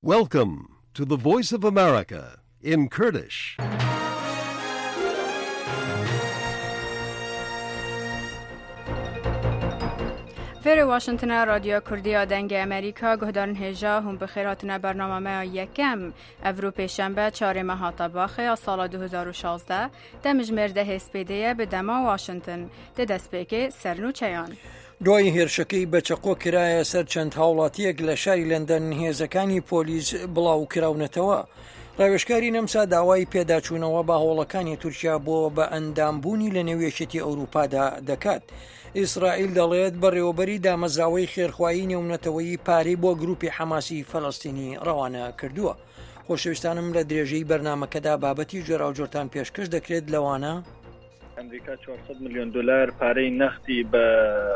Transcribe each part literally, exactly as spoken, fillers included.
Welcome to the Voice of America in Kurdish. فیر واشنگتن رادیو کردی آدنگ امریکا گهدارن هجا هم بخیراتنا برنامه ما یکم اروپای شنبه چهار ماه طباخه از سال دو هزار و شانزده دمج مرده هسپیدیه به دما واشنگتن ده دستپیک سرنو چیان. دوای هێرشەکەی بەچەقۆ کرایە سەر چەند هاوڵاتیەک لە شاری لەندەن هێزەکانی پۆلیس بڵاو کراونەتەوە. ڕاوێژکاری نەمسا داوای پێداچوونەوە بە هەوڵەکانی تورکیا بۆ بە ئەندامبوونی لە نێوێشێتی ئەوروپادا دەکات. ئیسرائیل دەڵێت بەڕێوەبەری دامەزراوەی خێرخوایی نێونەتەوەیی پارەی بۆ گروپی حەماسی فەڵەستینی ڕەوانە کردووە. خۆشەویستانم لە درێژەی بەرنامەکەدا بابەتی جۆراوجۆرتان پێشکەش دەکرێت لەوانە ئەمریکا چوارسەد میلیۆن دلار پارەی نەختی بە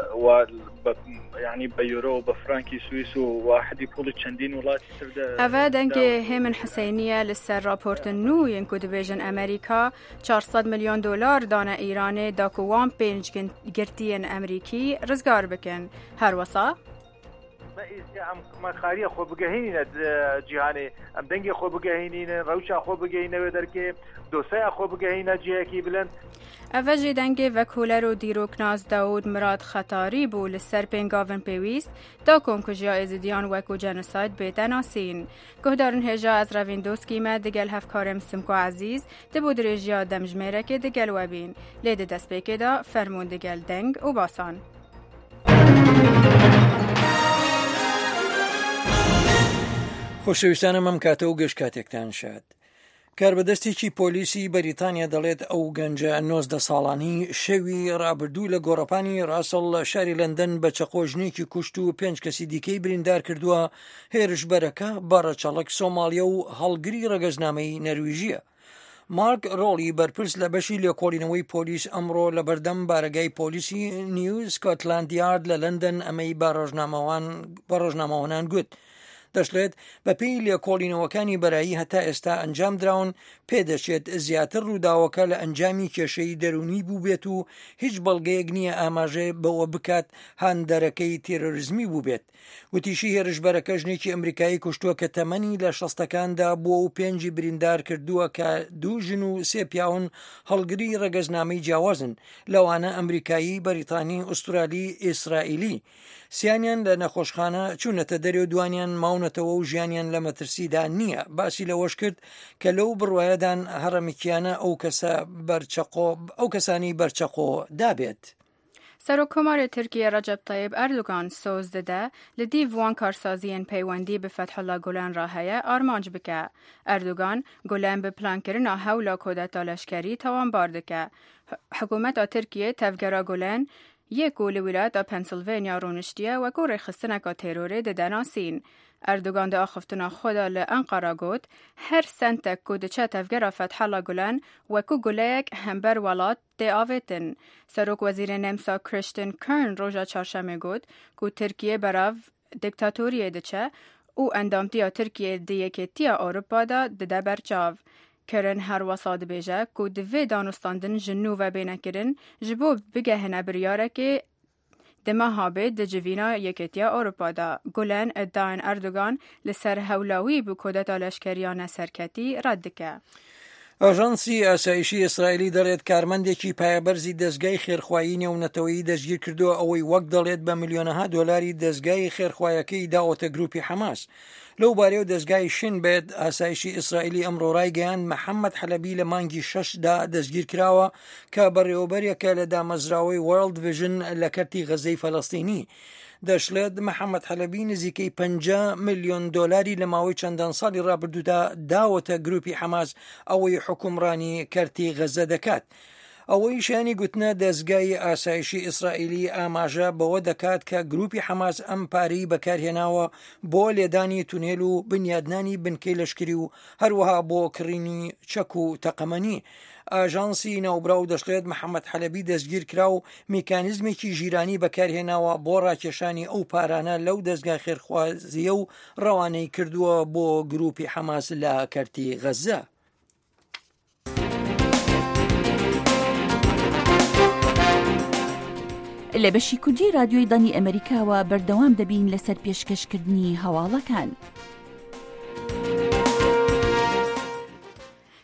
یعنی بە یورۆ و بە فرانکی سوئیس و واحدی پوڵی چەندین وڵاتی تردا ئەوە دەنگێ هێمن حسینیە لەسەر راپۆرتن نوویەن کو دەبێژن ئەمریکا چوارسەد میلیۆن دلار دانە ئیرانێ داکووان پێنج گرتیەن ئەمریکی ڕزگار بکەن هەروەسا ئەم خاریە خۆ بگەهێنینە جیهانێ ئەم دەنگی خۆ بگەهێنینە ڕەوشا خۆ بگەینەوە دەرکێ دۆسەیە خۆ بگەهێنە جیەکی بلند. ئەوە جێ دەنگێ وەکولەر و دیرۆکناز داود مراد خەتاری بوو لەسەر پێنگاون پێویست دا کۆمکوژیا ئێزیدیان وەکو جەنۆساید بێتە ناسین. گۆهدارن هێژا ئەز ڕەڤیندۆسکیمە دگەل هەفکارم سمکۆ عەزیز دەبۆ درێژیا دەمژمێرەکێ دگەل وەبین لێ دە دەستپێکێدا فەرموون دگەل دەنگ و باسان. خۆشەویستانم ئەم کاتە و گەشت کاتێکتان شاد. کاربەدەستێکی پۆلیسی بەریتانیا دەڵێت ئەو گەنجە نۆزدە ساڵانی شەوی ڕابردوو لە گۆڕەپانی ڕاسەڵ لە شاری لەندەن بە چەقۆژنێکی کوشت و پێنج کەسی دیکەی بریندار کردووە. هێرشبەرەکە بەڕەچەڵک سۆمالیە و هەڵگری ڕەگەزنامەی نەرویژیە. مارک ڕۆڵی بەرپرس لە بەشی لێکۆڵینەوەی پۆلیس ئەمڕۆ لە بەردەم بارگای پۆلیسی نیو سکۆتلاند یارد لە لەندەن ئەمەی بە ڕۆژنامەوانان گوت. دەشڵێت بە پێی لێکۆڵینەوەکانی بەرایی هەتا ئێستا ئەنجام دراون پێدەچێت زیاتر ڕووداوەکە لە ئەنجامی کێشەی دەرونی بوو بێت و هیچ بەڵگەیەک نییە ئاماژێ بەوە بکات هاندەرەکەی تێرۆریزمی بوو بێت. وتیشی هێرشبەرەکە ژنێکی ئەمریکایی کوشتووە کە تەمەنی لە شەستەکاندا بووە و پێنجی بریندار کردووە کە دوو ژن و سێ پیاون هەڵگری ڕەگەزنامەی جیاوازن لەوانە ئەمریکایی بەریتانی ئوسترالی ئیسرائیلی. سیانیان لە نەخۆشخانە چوونەتە دەرێ و دوانیان ماونەتەوە و ژیانیان لە مەترسیدا نییە. باسی لەوەش کرد کە لەو بڕوایەدان هەڕەمێکیانە ئەو کەسە بەرچەقۆ ئەو کەسانی بەرچەقۆ دابێت. سەرۆکۆماری تورکیە ڕەجەب تایب ئەردوغان سۆز دەدە لە دیڤ وان کارسازیên پەیوەندی بە فەتحوڵا گولان را هەیە ئارمانج بکە. ئەردوغان گولان بە پلانکردنا هەولا کۆدەتا لەشکەری تاوانبار دەکە. حکوومەتا تورکیە تەڤگەرا گولان یەک و لە ویلایەتە پەنسیلڤێنیا ڕۆنیشتیە وەکو ڕێخستنەکە تێرۆرێ دەدەناسین. ئەردوغان دە ئاخفتنا خۆدا لە ئەنقەرا گوت هەر سنتێک کو دەچە تەڤگەرا فەتحوڵا گولان وەکو گولەیەک هەمبەر وڵات دێ ئاڤێتن. سەرۆک وەزیرە نەمسا کریشتن کەرن ڕۆژا چارشەمێ گوت کو تورکیە بەراڤ دیکتاتۆریە دەچە و ئەندامتیا تورکیە دە یەکێتیە ئەوروپادا دەدە بەرچاو. کرن هەروەسا دەبێژە کو divê danûstandin ji nû ve bênekirin ji bo bigehine biryarekê di meha bê di civîna yekêtiya Ewropada. Gulen iddiayên Erdogan li ser hewlawî bi kodeta leşkeriya neserketî red dike. ئاژانسی ئاسایشی ئیسرائیلی دەڵێت کارمەندێکی پایەبەرزی دەستگای خێرخوایی نێونەتەوەیی دەستگیر کردووە ئەوەی وەک دەڵێت بە میلیۆنەها دۆلاری دەستگای خێرخوایەکەی داوەتە گروپی حەماس. لەو بارەیە و دەستگای شین بێت ئاسایشی ئیسرائیلی ئەمڕۆ ڕایگەیاند محەممەد حەلەبی لە مانگی شەشدا دەستگیر کراوە کە بەڕێوەبەرێکە لە دامەزراوەی وەرلد ڤیژن لە کەرتی غەزەی فەلەستینی. دەشڵێت محەممەد حەلەبی نزیکەی پەنجا میلیۆن دۆلاری لە ماوەی چەندان ساڵی ڕابردوودا داوەتە گروپی حەماس ئەوەی حکومڕانی کەرتی غەزە دەکات. ئەوەی شانی گوتنە دەستگای ئاسایشی ئیسرائیلی ئاماژە بەوە دەکات کە گروپی حەماس ئەم پارەی بەکارهێناوە بۆ لێدانی تونێل و بنیادنانی بنکەی لەشکری و هەروەها بۆ کڕینی چەک و تەقەمەنی. ئاژانسی ناوبراو دەشڵێت محەممەد حەلەبی دەستگیر کرا و میکانیزمێکی ژیرانی بەکارهێناوە بۆ ڕاکێشانی ئەو پارانە لەو دەستگای خێرخوازیە و ڕەوانەی کردووە بۆ گروپی حەماس لە کەرتی غەزە. لە بەشی کوردی رادیۆی دانی ئەمریکاوە بەردەوام دەبین لەسەر پێشکەشکردنی هەواڵەکان.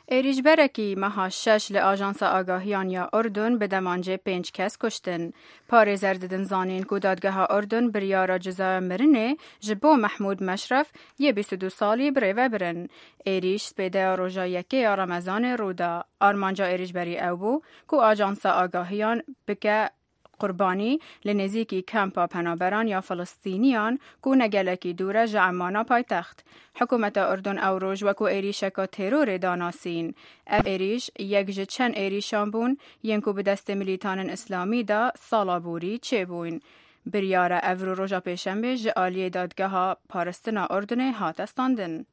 ایریجبرکی مها شش لآژانس آگاهیان یا اردن به دمانجه پنج کس کشتن. پارێزەر ددن زانین کو دادگاه اردن بریارا جزای مرنه جبو محمود مشرف یه بیست و دو سالی بریوه برن. ایریش سپیده روژا یکی رمضان رودا. آرمانجا ایریجبری او بو کو آژانس آگاهیان بکه قربانی لنزیکی کمپا پنابران یا فلسطینیان کو نگلکی دوره جعمانا پایتخت. حکومت اردن او روژ وکو ایریشکا ترور داناسین. او ایریش یک جه چند ایریشان بون ینکو به دست ملیتان اسلامی دا سالابوری چه بون. بریاره او رو روژا پیشنبه جعالی دادگاه پارستنا اردن هاتستاندن.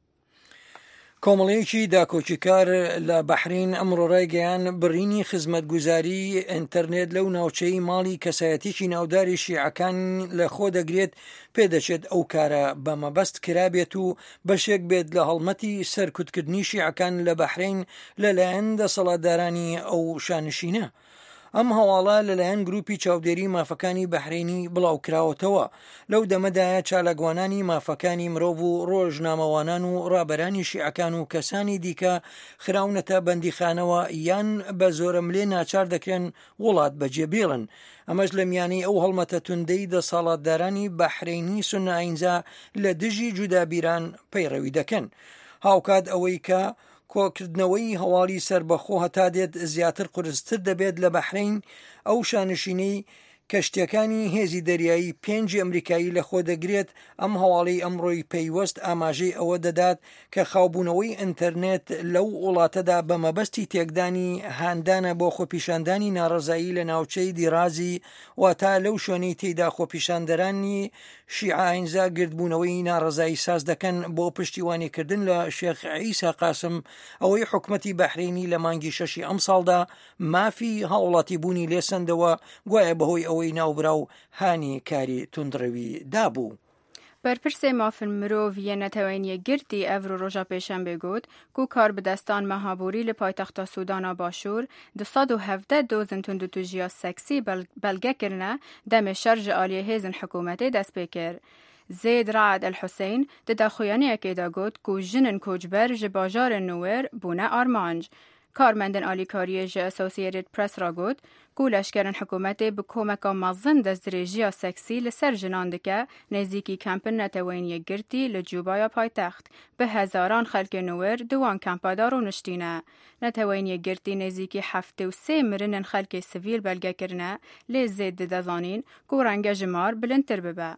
کۆمەڵەیەکی داکۆچیکار لە بەحرین ئەمڕۆ ڕایگەیان بڕینی خزمەتگوزاری ئینتەرنێت لەو ناوچەی ماڵی کەسایەتیی ناوداری شیعەکان لە خۆ دەگرێت پێدەچێت ئەو کارە بە مەبەست کرابێت و بەشێک بێت لە هەڵمەتی سەرکوتکردنی شیعەکان لە بەحرین لەلایەن دەسەڵاتدارانی ئەو شانشینە. ئەم هەواڵە لەلایەن گروپی چاودێری مافەکانی بەحرینی بڵاوکراوەتەوە. لەو دەمەدایە چالاگوانانی مافەکانی مرۆڤ و ڕۆژنامەوانان و ڕابەرانی شیعەکان و کەسانی دیکە خراونەتە بەندیخانەوە یان بە زۆرەملێ ناچار دەکرێن وڵات بەجێبێڵن. ئەمەش لە میانەی ئەو هەڵمەتە توندەی دەسەڵاتدارانی بەحرینی سونە ئاینزا لە دژی جودابیران پەیڕەوی دەکەن. هاوکات ئەوەی کە کۆکردنەوەی هەواڵی سربەخۆ هەتا دێت زیاتر قورستر دەبێت لە بەحرین ئەو شانشینەی کەشتیەکانی هێزی دەریایی پێنج ئەمریکایی لەخۆ دەگرێت. ئەم هەواڵی ئەمڕۆی پەیوەست ئاماژەی ئەوە دەدات کە خاوبوونەوەی ئینتەرنێت لەو وڵاتەدا بە مەبەستی تێکدانی هاندانە بۆ خۆپیشاندانی ناڕەزایی لە ناوچەی دیرازی واتە لەو شوێنەی تێیدا خۆپیشاندەرانی شیعە ئاینزا گردبوونەوەی ناڕەزایی ساز دەکەن بۆ پشتیوانیکردن لە شێخ عیسا قاسم ئەوەی حکومەتی بەحرینی لە مانگی شەشی ئەم ساڵدا مافی هاوڵاتی بوونی لێسەندەوە گوایە بەهۆی ئەوەی ناوبرا و هانی کاری توندڕەوی دابوو. برپرسê mafin mirov yê netewêniyê girtî ev ro roja pêşembe got ku karbidestan mehaborî li paytexta Sûdana Başûr di sed û hevdeh dozên tundûtujiya seksî belge kirine demê şer ji aliyê hêzên hikûmetê dest pê kir. Zêd Raed el-Huseyn di daxuyaniyekê de got ku jinên koçber ji bajarên Nûwêr bûne armanc. Karmendên alîkariyê ji Associated Press ra got ku leşkerên hikûmetê bi komeka mezin destdirêjiya seksî li ser jinan dike nêzîkî kempin netewêniyê girtî li Cûbaya paytext. Bi hezaran xelkê Nûwêr di wan kempa de rûniştîne. Netewêniyê girtî nêzîkî heftê û sê mirinên xelkê sivîl belgekirine lê Zêd dide zanîn ku renge ji mar bilindtir bibe.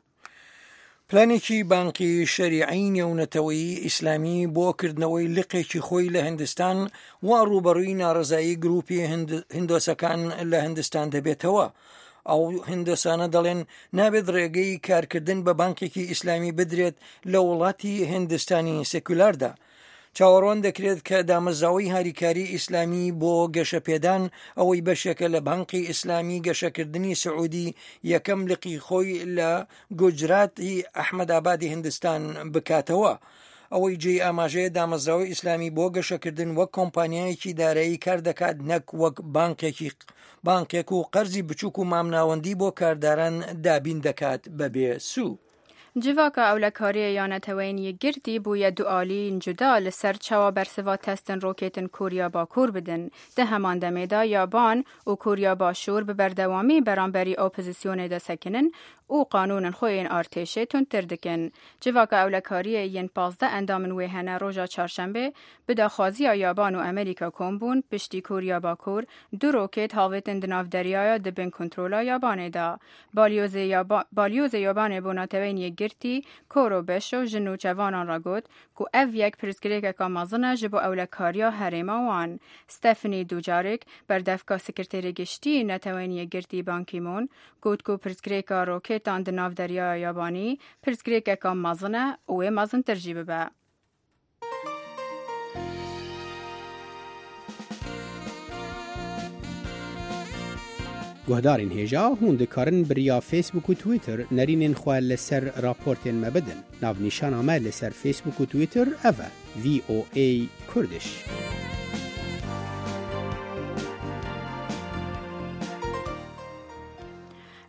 پلانێکی بانقی شەریعی نێونەتەوەیی ئیسلامی بۆ کردنەوەی لقێکی خۆی لە هندستان وا ڕوبەڕووی ناڕەزایی گروپی هندۆسەکان لە هندستان دەبێتەوە. ئەو هندۆسانە دەڵێن نابێت ڕێگەی کارکردن بە بانکێکی ئیسلامی بدرێت لە وڵاتی هندستانی سێکولاردا. چاوەڕوان دەکرێت کە دامەزراوەی هاریکاری ئیسلامی بۆ گەشەپێدان ئەوەی بەشێکە لە بانقی ئیسلامی گەشەکردنی سعودی یەکەم لقی خۆی لە گوجراتی ئەحمەدابادی هندستان بکاتەوە. ئەوەی جێی ئاماژەیە دامەزراوەی ئیسلامی بۆ گەشەکردن وەک کۆمپانیایەکی دارایی کار دەکات نەک وەک بانکێکی بانکێک و قەرزی بچووک و مامناوەندی بۆ کارداران دابین دەکات بەبێ سوو. Civaka ewlekariya ya netewêniyê girtî bûye du alîn cuda li ser çawa bersiva testên rokêtên Koriya Bakur bidin. Di heman demê de Yaban û Koriya Başûr bi berdewamî beramberî opozisyonê de sekinin û qanûnên xwe yên artêşê tundtir dikin. Civaka ewlekariyê yên pazdeh endamên wê hene roja çarşembê bi daxwaziya Yaban û Amerîka kom bûn piştî Koriya Bakur du rokêt havêtin di nav deryaya dibin kontrola Yabanê de. Balyozê Yabanê bû netewêniyê girtî Koro Beşo ji nûçevanan ra got ku ev yek pirsgirêkeka mezin e ji bo ewlekariya herêma wan. Stephanie Dujarric berdevka sekretêrê giştî netewêniyê girtî Ban Ki-moon got ku pirsgirêka rokêtan di nav deryaya Yabanî pirsgirêkeka mezin e û wê mezintir jî bibe. گهدارین هێژا هون دikarin biriya Facebook û Twitter nerînên xwe li ser raportên me bidin. Navnîşana me li ser Facebook û Twitter ev e V O A Kurdish.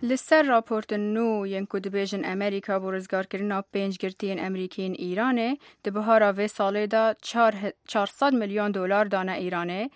لسر راپورت نو ینکو دبیجن امریکا بو رزگارکرنا پنج گرتین امریکین ایرانه ده بهارا و ساله دا چهارصد میلیون دلار دانه ایرانه.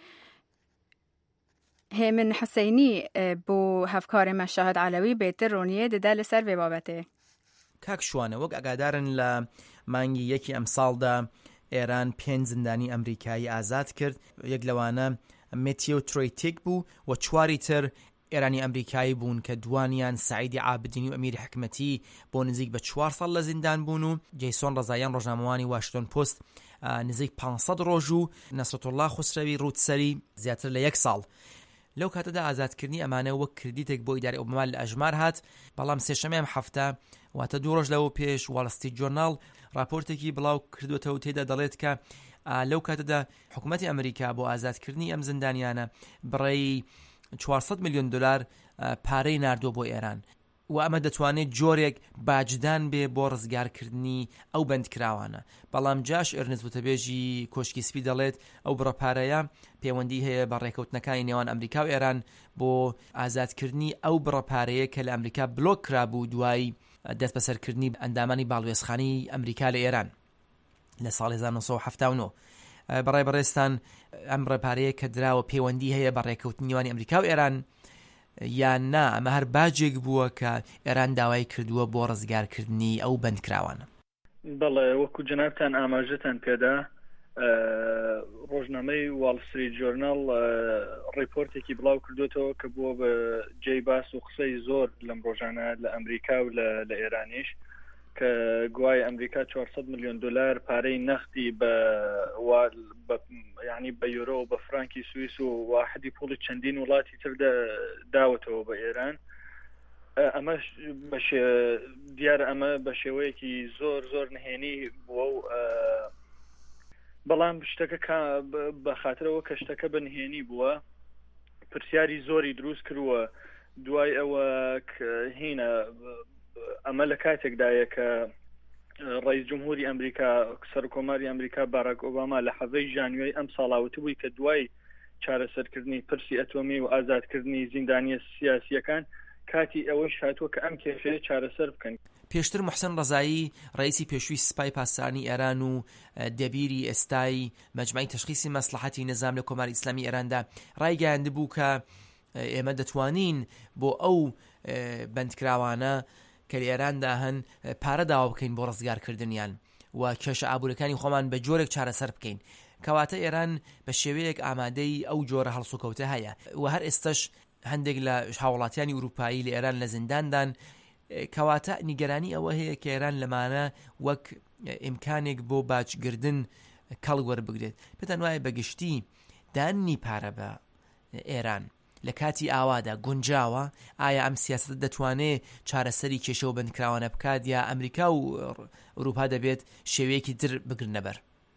همین حسینی بو هفکار مشاهد علوی بیتر رونیه ده دل سر و بابته. کاک شوانه وەک ئەگادارن لە مانگی یەکی ئەمساڵدا ئێران پێنج زیندانی ئەمریکایی ئازاد کرد. یەک لەوانە مێتیۆ ترۆیتیک بوو و چواری تر ئێرانی ئەمریکایی بوون کە دوانیان سعیدی عابدینی و ئەمیری حکمەتی بۆ نزیک بە چوار ساڵ لە زیندان بوون و جەیسۆن ڕەزاییان ڕۆژنامەوانی واشنگتن پۆست نزیک پانسەد ڕۆژ و نەسرەتوڵڵا خوسرەوی ڕوودسەری زیاتر لە یەک ساڵ. لەو کاتەدا ئازادکردنی ئەمانە وەک کردیتێک بۆ ئیداری ئۆباما لە ئەژمار هات، بەڵام سێشەمەیەم هەفتە واتە دوو ڕۆژ لەوە پێش واڵستریت جۆرناڵ راپۆرتێکی بڵاو کردوێتەوە تێدا دەڵێت کە لەو کاتەدا حکوومەتی ئەمریکا بۆ ئازادکردنی ئەم زیندانیانە بڕێی چوارسەد میلیۆن دلار پارەی ناردووە بۆ ئێران و ئەمە دەتوانێت جۆرێک باجدان بێ بۆ ڕزگارکردنی ئەو بەندکراوانە. بەڵام جاش ئێرنست بوتەبێژی کۆشکی سپی دەڵێت ئەو بڕەپارەیە پەیوەندی هەیە بە ڕێکەوتنەکانی نێوان ئەمریکا و ئێران بۆ ئازادکردنی ئەو بڕەپارەیە کە لە ئەمریکا بلۆک کرابوو دوای دەست بەسەرکردنی ئەندامانی باڵوێزخانی ئەمریکا لە ئێران لە ساڵی هەزار و نۆ سەد و هەفتاد و نۆ. بەڕای بەڕێستان ئەم ڕێپارەیە کە دراوە پەیوەندی هەیە بە ڕێکەوتنی نێوانی ئەمریکا و ئێران یان نا، ئەمە هەر باجێک بووە کە ئێران داوای کردووە بۆ ڕزگارکردنی ئەو بەندکراوانە. بەڵێ وەکو جەنابتان ئاماژەتان پێدا، ڕۆژنامەی واڵستریت جۆرناڵ ڕیپۆرتێکی بڵاو کردوێتەوە کە بووە بە جێی باس و قسەی زۆر لەم ڕۆژانە لە ئەمریکا و لە ئێرانیش کە گوای ئەمریکا چوارسەد میلیۆن دلار پارەی نەختی بە یعنی بە یۆرۆ و بە فرانکی سوئیس و واحدی پوڵی چەندین وڵاتی تر داوەتەوە بە ئێران. ئەمە دیارە ئەمە بە شێوەیەکی زۆر زۆر نهێنی بووە و بەڵام شتەکە بە خاطرەوە کە شتەکە بەنهێنی بووە پرسیاری زۆری دروست کردووە دوای ئەوە هینە ئەمە لە کاتێکدایە کە ڕئیس جمهوری ئەمریکا سەرکۆماری ئەمریکا باراک ئۆباما لە حەزەی ژانوێی ئەم ساڵاوت بووی کە دوای چارەسەرکردنی پرسی ئەتۆمی و ئازادکردنی زیندانیە سیاسیەکان کاتی ئەوەش هاتووە کە ئەم کێشەیە چارەسەر بکەن. پێشتر محسن ڕەزایی ڕئیسی پێشووی سپای پاسدارانی ئێران و دەبیری ئێستای مەجموعەی تەشخیصی مەسلحەتی نظام لە کۆماری ئیسلامی ئێراندا ڕایگەیاند بوو کە ئێمە دەتوانین بۆ ئەو بەندکراوانە کە لە ئێراندا هەن پارە داوا بکەین بۆ ڕزگارکردنیان و کێشە ئابوورەکانی خۆمان بە جۆرێک چارەسەر بکەین. کەواتە ئێران بە شێوەیەک ئامادەی ئەو جۆرە هەڵسوکەوتە هەیە و هەر ئێستش هەندێک لە هاوڵاتیانی ئوروپایی لە ئێران لە زینداندان. کەواتە نیگەرانی ئەوە هەیە کە ئێران لەمانە وەک ئیمکانێک بۆ باجگردن کەڵ وەربگرێت. پێتان وایە بەگشتی دانی پارە بە ئێران لە کاتی ئاوادا گونجاوە، ئایا ئەم سیاست دەتوانێت چارەسەری کێشە و بەندکراوانە بکات یا ئەمریکا و ئەوروپا دەبێت شێوەیەکی تر بگرنەبەر؟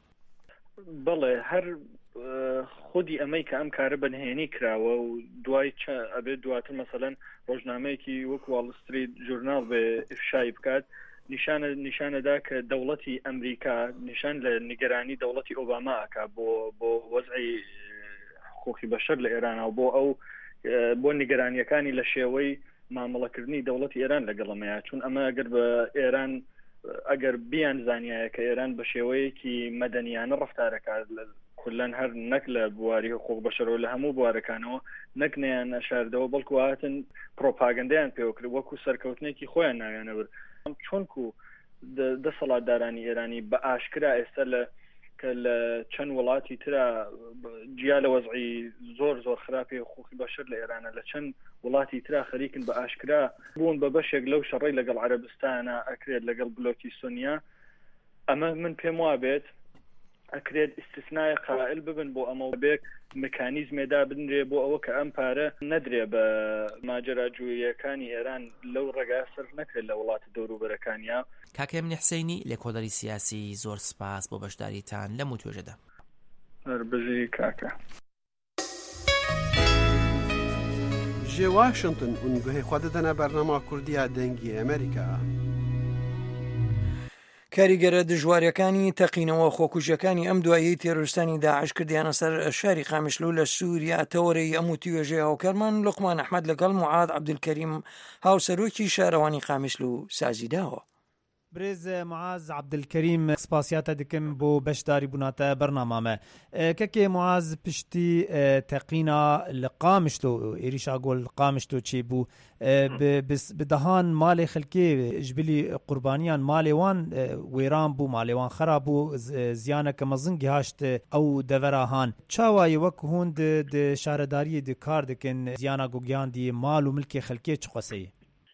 بەڵێ هەر خودی ئەمەی کە ئەم کارە بەنهێنی کراوە و دوای ئەبێت دواتر مەسەلەن ڕۆژنامەیەکی وەک واڵستریت جۆرناڵ بێ ئفشای بکات نیشانە نیشانەدا کە دەوڵەتی ئەمریکا نیشان لە نیگەرانی دەوڵەتی ئۆباما ئەکا بۆ بۆ وەزعی حقوقی بەشەر لە ئێرانە و بۆ ئەو بۆ نیگەرانیەکانی لە شێوەی مامەڵەکردنی دەوڵەتی ئێران لەگەڵەمەیە، چون ئەمە ئەگەر بە ئێران ئەگەر بیان زانایە کە ئێران بە شێوەیەکی مەدەنیانە ڕەفتارەکات کلان هەر نەک لە بواری حقوق بەشەرەوە لە هەموو بوارەکانەوە نەک نەیان ئەشاردەوە بەڵکو هاتن پرۆپاگەندەیان پێوەکرد وەکو سەرکەوتنێکی خۆیان ناوێنەبر. چۆنکو دەسەڵاتدارانی ئێرانی بە ئاشکرا ئێستا لە کە لە چەند وڵاتی ترا جیا لە وەزعی زۆر زۆر خراپی حقوقی بەشەر لە ئێرانە لە چەند وڵاتی ترا خەریکن بە ئاشکرا بوون بە بەشێک لەو شەڕی لەگەڵ عەرەبستانە ئەکرێت لەگەڵ بلۆکی سونیا. ئەمە من پێم وابێت ئەکرێت ئیستثنای قائل ببن بۆ ئەمە بێک مکانیزمێدا بنرێ بۆ ئەوە کە ئەم پارە نەدرێ بە ماجراجوویەکانی ئێران لەو ڕێگا سەرف نەکرێت لە وڵاتە دەوروبەرەکانیا. کاکە منی حسینی لە کۆدەری سیاسی زۆر سپاس بۆ بەشداریتان لەم و توێژەدا. هەربژی کاکە جێ واشنگتن هون گوهی خوا دەدەنە بەرنامە کوردیا دەنگی ئەمریکا. کاریگەرە دژواریەکانی تەقینەوە خۆکوژەکانی ئەم دوایەی تێرۆریستانی داعش کردیانە سەر شاری قامشلو لە سووریا تەوەرەی ئەم و توێژێ هاوکارمان لوقمان ئەحمەد لەگەڵ معاد عەبدولکەریم هاوسەرۆکی شارەوانی قامشلو سازی داوە. برێز معاز عەبدولکەریم سپاسیاتە دکم بۆ بەشداری بووناتە بەرنامامە. کەکێ معاز پشتی تەقینا لە قامشلو ئێریشا گۆل قامشلو چی بوو بدەهان مالێ خەلکێ ژبلی قوربانیان مالێوان وێران بوو مالێوان خراب بوو زیانەکە مەزنگی هاشت ئەو دەڤەراهان چاوایە وەک هوند شارەداری د کار دکن زیانە گوگیاندی مال و ملکی خەلکێ چ قەسەیە؟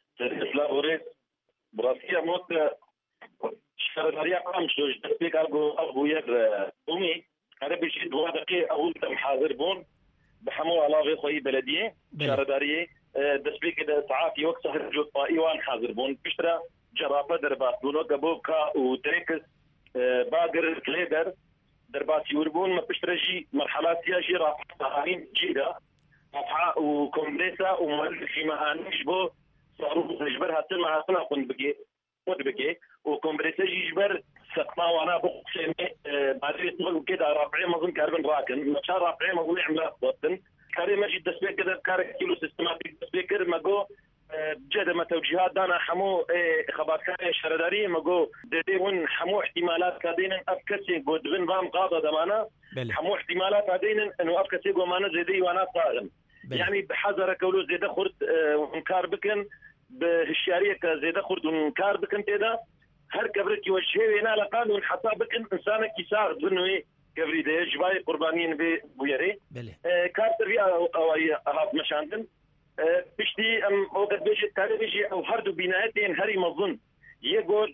براسية موت شهردارية قامشلو جدتبك أبو ير أمي هذا بيجي دوا دقيقة أول تم حاضر بون بحمو علاقة خوي بلدية شهردارية دسبيك إذا تعافي وقت سهر جو طائيوان حاضر بون بشترا جرافة دربات بونو قبوكا وتريكس باقر كليدر دربات يوربون ما بشترجي مرحلات سياجي رافعة جيدة رافعة وكومبريسا ومؤلف في مهانيش بو صاروخ نجبرها تلمها سنة قند بكي قند بكي وكمبريساج يجبر سقطا وانا بقسم بعدين يطلقوا كده رافعين مظن كاربن راكن مشان رافعين مظن يعمل وطن كاري ماجي دسبيكر كده كار كيلو سيستماتيك دسبيكر ماجو جد ما توجيهات دانا حمو خبات كان شرداري ماجو ديون حمو احتمالات كادين افكسي قدبن بام قاضي دمانا حمو احتمالات هذين انه افكسي قومانا زيدي وانا صاغم يعني بحذر كولو زيدا خرد ونكار بكن بهالشارية كزيدا خرد ونكار بكن تيدا هر كبرك يوجهه هنا لقان ونحطا بكن إنسانك يساعد بأنه إيه كبري ده جباي قربانين بويري آه كارتر في أو أي أهات مشاندن آه بشتي أم وقت بيجي التالي بيجي أو هردو بنايتين هري مظن يقول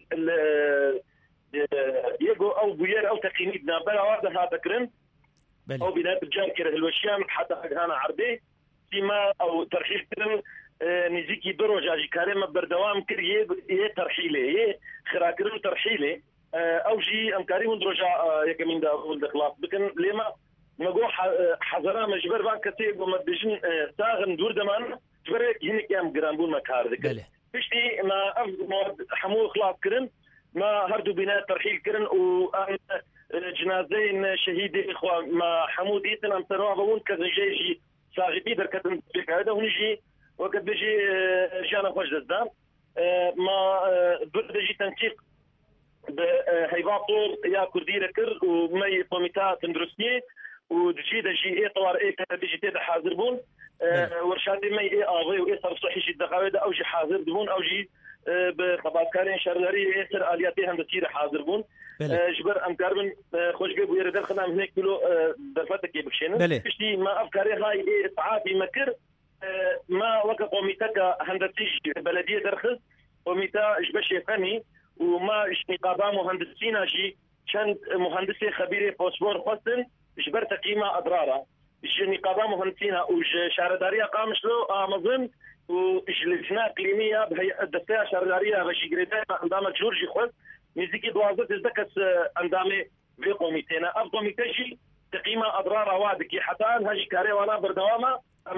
يقول أو بوير أو تقييمنا بلا واحدة هذا كرن أو بناية الجانكر الوشيام حتى هنا عربي سيما أو ترحيل كرن نزيكي دروجاجي كاريما بردوام كريه يه ترحيله يه خراكرو ترحيله او جي ام كاريم دروجا يكمين دا ولد خلاص بكن لما نقول حضرا مجبر بان كتيب وما بيجن ساغن دور دمان جبرك هنك يام جرامبون مكار ذكر بشتي ما حمو خلاص كرن ما هردو بناء ترحيل كرن و جنازين شهيدي اخوة ما حمود ايتن ام تنوع بون كزنجيجي صاغبي دركتن بك هذا ونجي وقت بيجي جانا خوش دزدان ما برد جي تنسيق بهيبا طول يا كردي لكر ومي طوميتا تندرسني ودجي دجي ايه طوار ايه كان بيجي تيدا حاضر بون ورشادي مي ايه اغي وايه صرف صحي شي الدقاوي او جي حاضر بون او جي بخبات كارين شرداري ايه سر الياتي هندسيرة حاضر بون جبر ام كاربن خوش بيبو يردر خدام هناك كيلو درفتك يبكشينا بشتي ما افكاري هاي ايه تعافي مكر ما وقع قوميتك هندسي بلدية درخص قوميتا إشبشي فني وما إش نقابة مهندسين أشي كان مهندسي خبيري باسبور خاصن إشبر تقييمة أضرارة إش نقابة مهندسين وش شاردارية قامشلو أمازون وإش لجنة إقليمية بهي الدستة شاردارية بشي جريدة عندما جورجي خاص نزيكي دوازة تزدكس عندما في قوميتنا أب قوميتاشي تقييمة أضرارة وادكي حتى هاجي كاري وانا بردوامة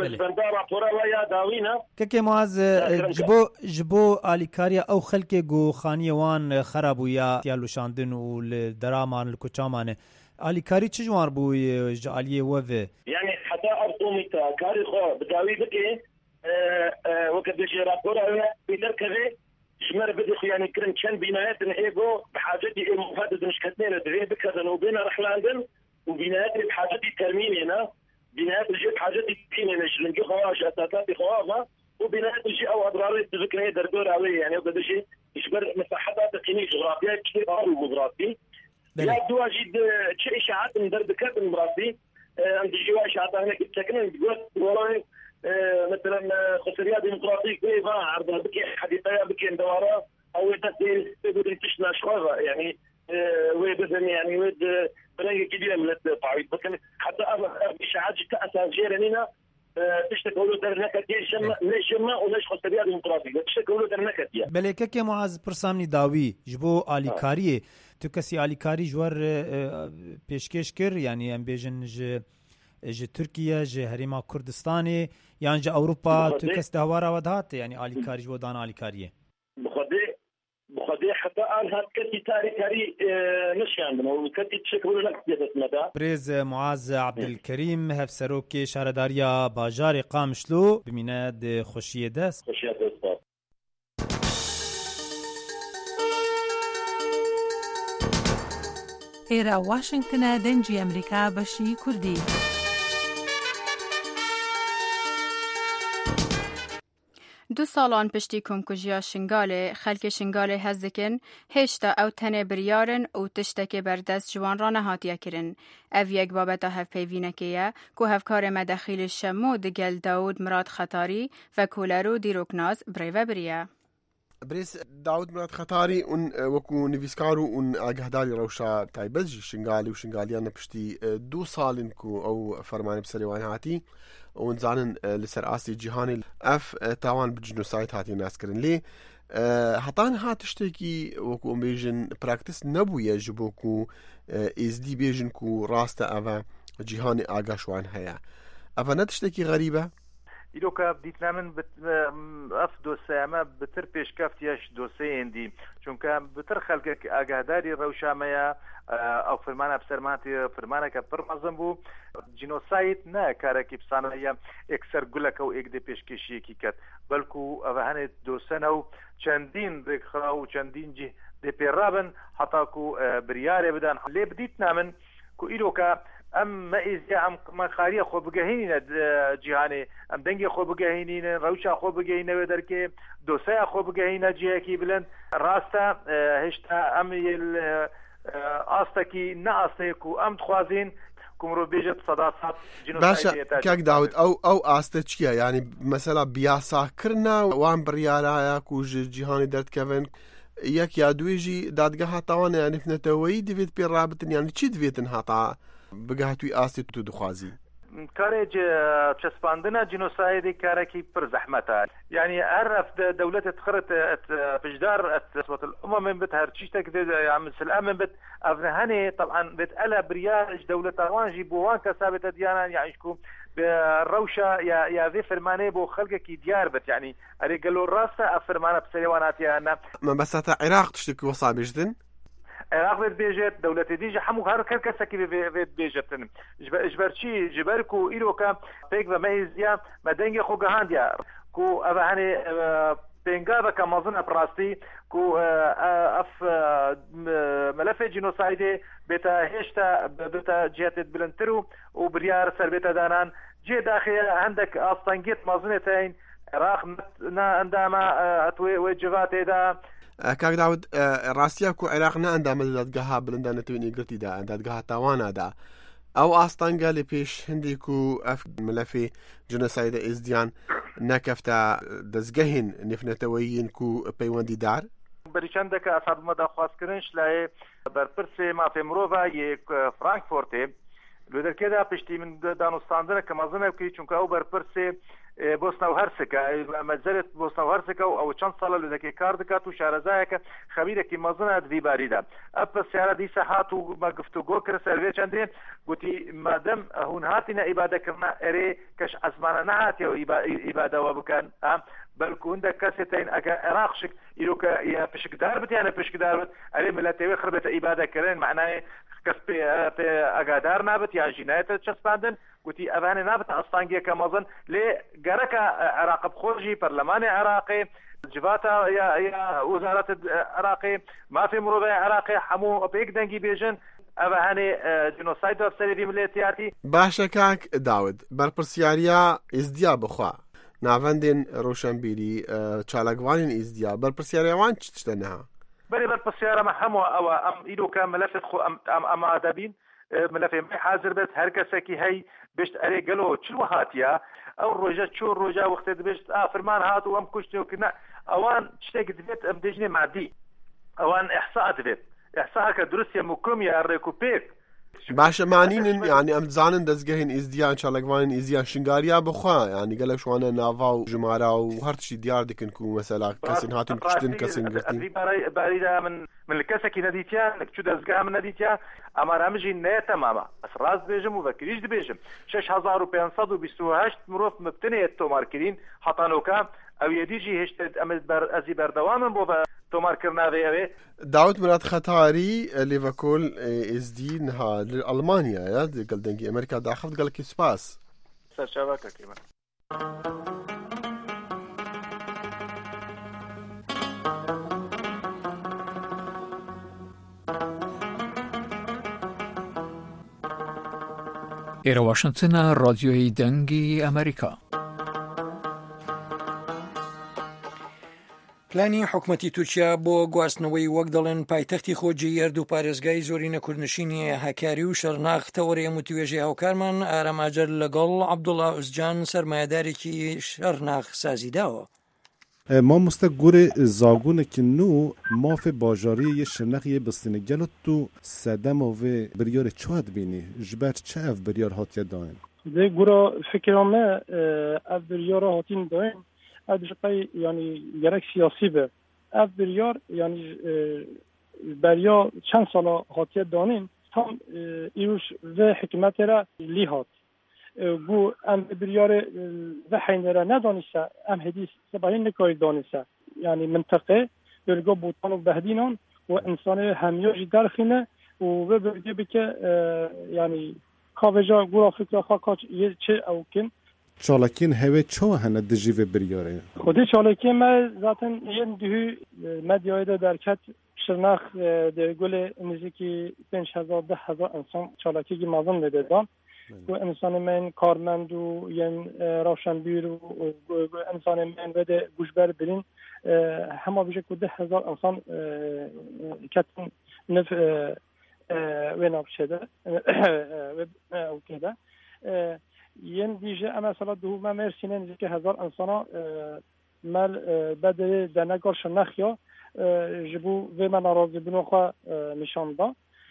كەکێ مواز جبۆ جبۆ ئالیکاریە ئەو خەلکێ گۆخانیەوان خراب بوو یا تیالوشاندن و لە دەرامان لە کوچامانە ئالیکاری چ جوان بووی جعالیە وەڤێ يعني حتى أرطوميتا كاري خو بداوي بكي وقت بيجي رابورا بيتركبه شمر بدي يعني كرن كان بنايات إيجو بحاجتي مفادد مش كتير دري بكذا وبين رحلاندن وبنايات بحاجتي ترميم هنا بناء الجي حاجتي فينا نجلنجي خواش أساساتي خوافة وبناء الجي أو أضراري تذكرني دردور عليه يعني وقد شيء يشبر مساحات تقنية جغرافية كثير أرض مغرافي لا دوا جد شيء إشاعات من درب كات مغرافي عند جوا إشاعات هنا كتسكن تقول والله مثلا خسريات ديمقراطية كيف عرض بكي حديثية بكي دوارة أو تسير تقول تشنا شوارع يعني ويبذن يعني ود بلاقي كبيرة من التعويض لكن حتى إشاعات جتا أساسية تشتكوا در نكتير شما ليش شما وليش خسريات ديمقراطية تشتكوا در نكتير بله که معاذ پرسامنی داوی جبو آلیکاریه تو کسی آلیکاری جوار پیشکش کر یعنی ام بیژن ج ج ترکیه ج هریما کردستانی یعنی ج اروپا تو کس دهوارا ودهات یعنی آلیکاری جو دان آلیکاریه بخدي بخدي عربي حتى الان هاد كتي تاريخي نشان وكتي تشكلوا لك مدى بريز معاذ عبد الكريم هفسروكي شهرداريا باجار قامشلو بميناد خوشيه داس خوشيه داس ئێرە واشنگتنە دەنجی ئەمریکا بەشی کوردی. دو سالان پشتی کمکوژیا شنگاله خلک شنگاله هزدکن هشتا او تنه بریارن او تشتک بردست جوان را نهاتیه کرن. او یک بابتا هف پیوینکیه که هفکار مدخیل شمو دگل داود مراد خطاری و کولارو دیروکناز بریوه بریه. بريس داود مراد خطاري un وكو نيفيسكارو un اگهداري روشا تايبزجي شنغالي وشنغاليان بشتي دو سالن كو او فرمان بسريوان هاتي ونزانن لسر آسي جيهاني اف تاوان بجنوسايت هاتي ناس كرن لي هطان هاتشتكي وكو بيجن براكتس نبو يجبوكو ازدي بيجن كو راستا افا جيهاني آگاشوان هيا افا نتشتكي غريبة إلوكا بديتنا من بت... أف دوسي ما بتر بيش كافتياش دوسي اندي چونكا بتر خلقك آگهداري روشاميا أو فرمانا بسرماتي فرمانا كبر مزنبو جينوسايد نا كاركي بسانايا اكسر قلك أو اك دي بيش كيشي كيكت بلكو أفهاني دوسنو چندين رخراو چندين جي دي بيرابن حتاكو برياري بدان لي بديتنا من كو إلوكا ام مئزيا ام مخاريه خو بگهینین جهانی ام دنگی خو بگهینین روشا خو بگهینه درکه دوسیا خو بگهینه جه کی بلند راستا هشتا ام یل استکی ناسته کو ام تخوازین کومرو بیجت صداقت جنوسايد كاك داود او او استچیا يعني مثلا بیاسا کرنا وان بریالا کو جهانی درت کevin یک یادویجی دادگاه تاوان يعني فنتوي ديفيد بي رابطن يعني چی دویتن هاتا بگهتوی آستی تو دخوازی كارج تشسباندنا جنوسايدي كاركي بر زحمتها يعني عرف دولة تخرت بجدار اصوات الامم من بت هرشيتك عم السلام من بت افنهاني طبعا بتقلى برياج دولة روانجي بوان كسابت ديانا يعني شكو بالروشة يا يا ذي فرمانه بو خلقك ديار بت يعني اري قالوا راسه فرمانه بسليواناتي انا ما بس تا عراق تشتكي وصا بيجدن عراق بيت بيجت دولة ديجا حمو هر كل كسكي بيت بيجتن جبرشي جبركو إلوكا بيك بميزيا مدنجي خو جهانديا كو أبهاني بينجابا كمازن أبراستي كو أف ملف جينوسايدي بيتا هشتا بيتا جهات بلنترو وبريار سر بيتا دانان جي داخل عندك أصلاً مازنتين عراق عندما أتوي وجباتي دا كاك داود راستيا كو عراق نا اندام دادگاه بلندا نتويني قلتي دا دادگاه تاوانا دا او آستانگا لپیش هندی کو اف ملفی جنوسايد ازديان نكفتا دزگهن نفنتويين كو پیوندی دار بریچندك اصحاب مدا خواست کرنش لای برپرسه ما في مروفا یک فرانکفورت لودر كده پشتی من دانستاندنه کمازنه کی چونکه او برپرسه بوسنا وهرسكا مازالت بوسنا وهرسكا او چند ساله لذكي كاردكات وشارزايك خبيرك مازنات في بارده اب السياره دي ساعات وما قفتو جوكر سيرفي چندين قلتي مادام هون هاتنا عباده كرنا اري كش اسمانا نهات يا عباده وبكان بل كوندا كاسيتين عراقشك يلوكا يا بشك داربت انا بشك داربت اري ملاتي خربت عباده كرين معناه كسبي اغادار نابت يا جنايات تشسباندن قلتي أباني نابت أصلاً كمازن لجرك عراق بخورجي برلمان عراقي جباتا يا يا وزارة عراقي ما في مروبة عراقي حمو بيك دنجي بيجن أباني جنوسايد وفسري في مليتياتي باشا كاك داود برپرسیاریا ازدیا بخوا نافندين روشنبيري چالاگوانين ازدیا برپرسیاریا وان چتشتنها بلي برپرسیارا محمو او ام ايدو كاملفت خو ام ام ادبين ملفي ما حاضر بس هركسكي هي بيشت اري قالوا شو هاتيا او رجا شو رجا وقت بيشت اه فرمان هاتو ام كشتي وكنا اوان تشتاق دبيت ام دجني معدي اوان احصاء دبيت احصاء كدروسيا مكوميا ريكوبيك باشا معنين يعني ام زانن دزگهن ازديان چالگوانن ازديان شنگاريا بخوا يعني قالك شو انا نافا وجمارا وهرتشي ديار دكن كو مثلا كسن هاتن كشتن كسن قرتين باريدا من من الكسكي نديتيا نك شو دزگها من نديتيا اما رمجي نه تماما اسراز بيجم وذكريش بيجم شش هزار وخمسمية وثمانية مروف مبتنيه تو ماركرين حطانوكا او يديجي هشت امد بر ازي بردوام بو تۆمارکردنا بێ داوت مراد خەتاری لیڤەکۆل ئێزدی نها ئەڵمانیایە گەل دەنگی ئەمریکا داخەفت گەڵکی سوپاس سەرچاوەکە کەمە ئێرە واشنگتنە ڕادیۆی دەنگی ئەمریکا. پلانی حکوومەتی تورکیا بۆ گواستنەوەی وەک دەڵێن پایتەختی خۆجی ئەرد و پارێزگای زۆرینە کوردنشینی هەکاری و شەرناخ تەوەڕێ وتوێژی هاوکارمان ئاراماجەر لەگەڵ عەبدوڵڵا ئوزجان سەرمایەدارێکی شەرناخ سازی داوە. ما مستقر زاگونه که نو ماف باجاری یه شنخ یه بستینه گلت تو سدم و بریار چاد بینی جبر چه اف بریار هاتیه داین؟ ده گورا فکرامه اف بریار هاتین داین اف بشقای یعنی گرک سیاسی به اف بریار یعنی بریار چند سالا هاتیه دانین هم ایروش و حکمت را لی هات بو ام بریار و حینره ندانیسته ام هدیس سبایین نکاری دانیسته یعنی منطقه برگا بوتان و بهدینان و انسان همیاجی درخینه و به برگه بکه یعنی کاوجا گورا فکر خواهد یه چه او کن چالکین هوه چه هنه دجیو بریاره؟ خودی چالکین ما ذاتن یه دوی مدیای ده درکت شرناخ ده گل نزدیکی پنج هزار ده هزار انسان چالکی که مازن بده دان و انسان من کارمند و ین روشنبیر و انسان من بده گوشبر برین همه بیشه که ده هزار انسان کتن نف و ناب شده و کده ین دیجه اما سالا دو ما مرسینه نزدیک هزار انسان مال بده دنگار شنخیا جبو و من ناراضی بنو خواه نشانده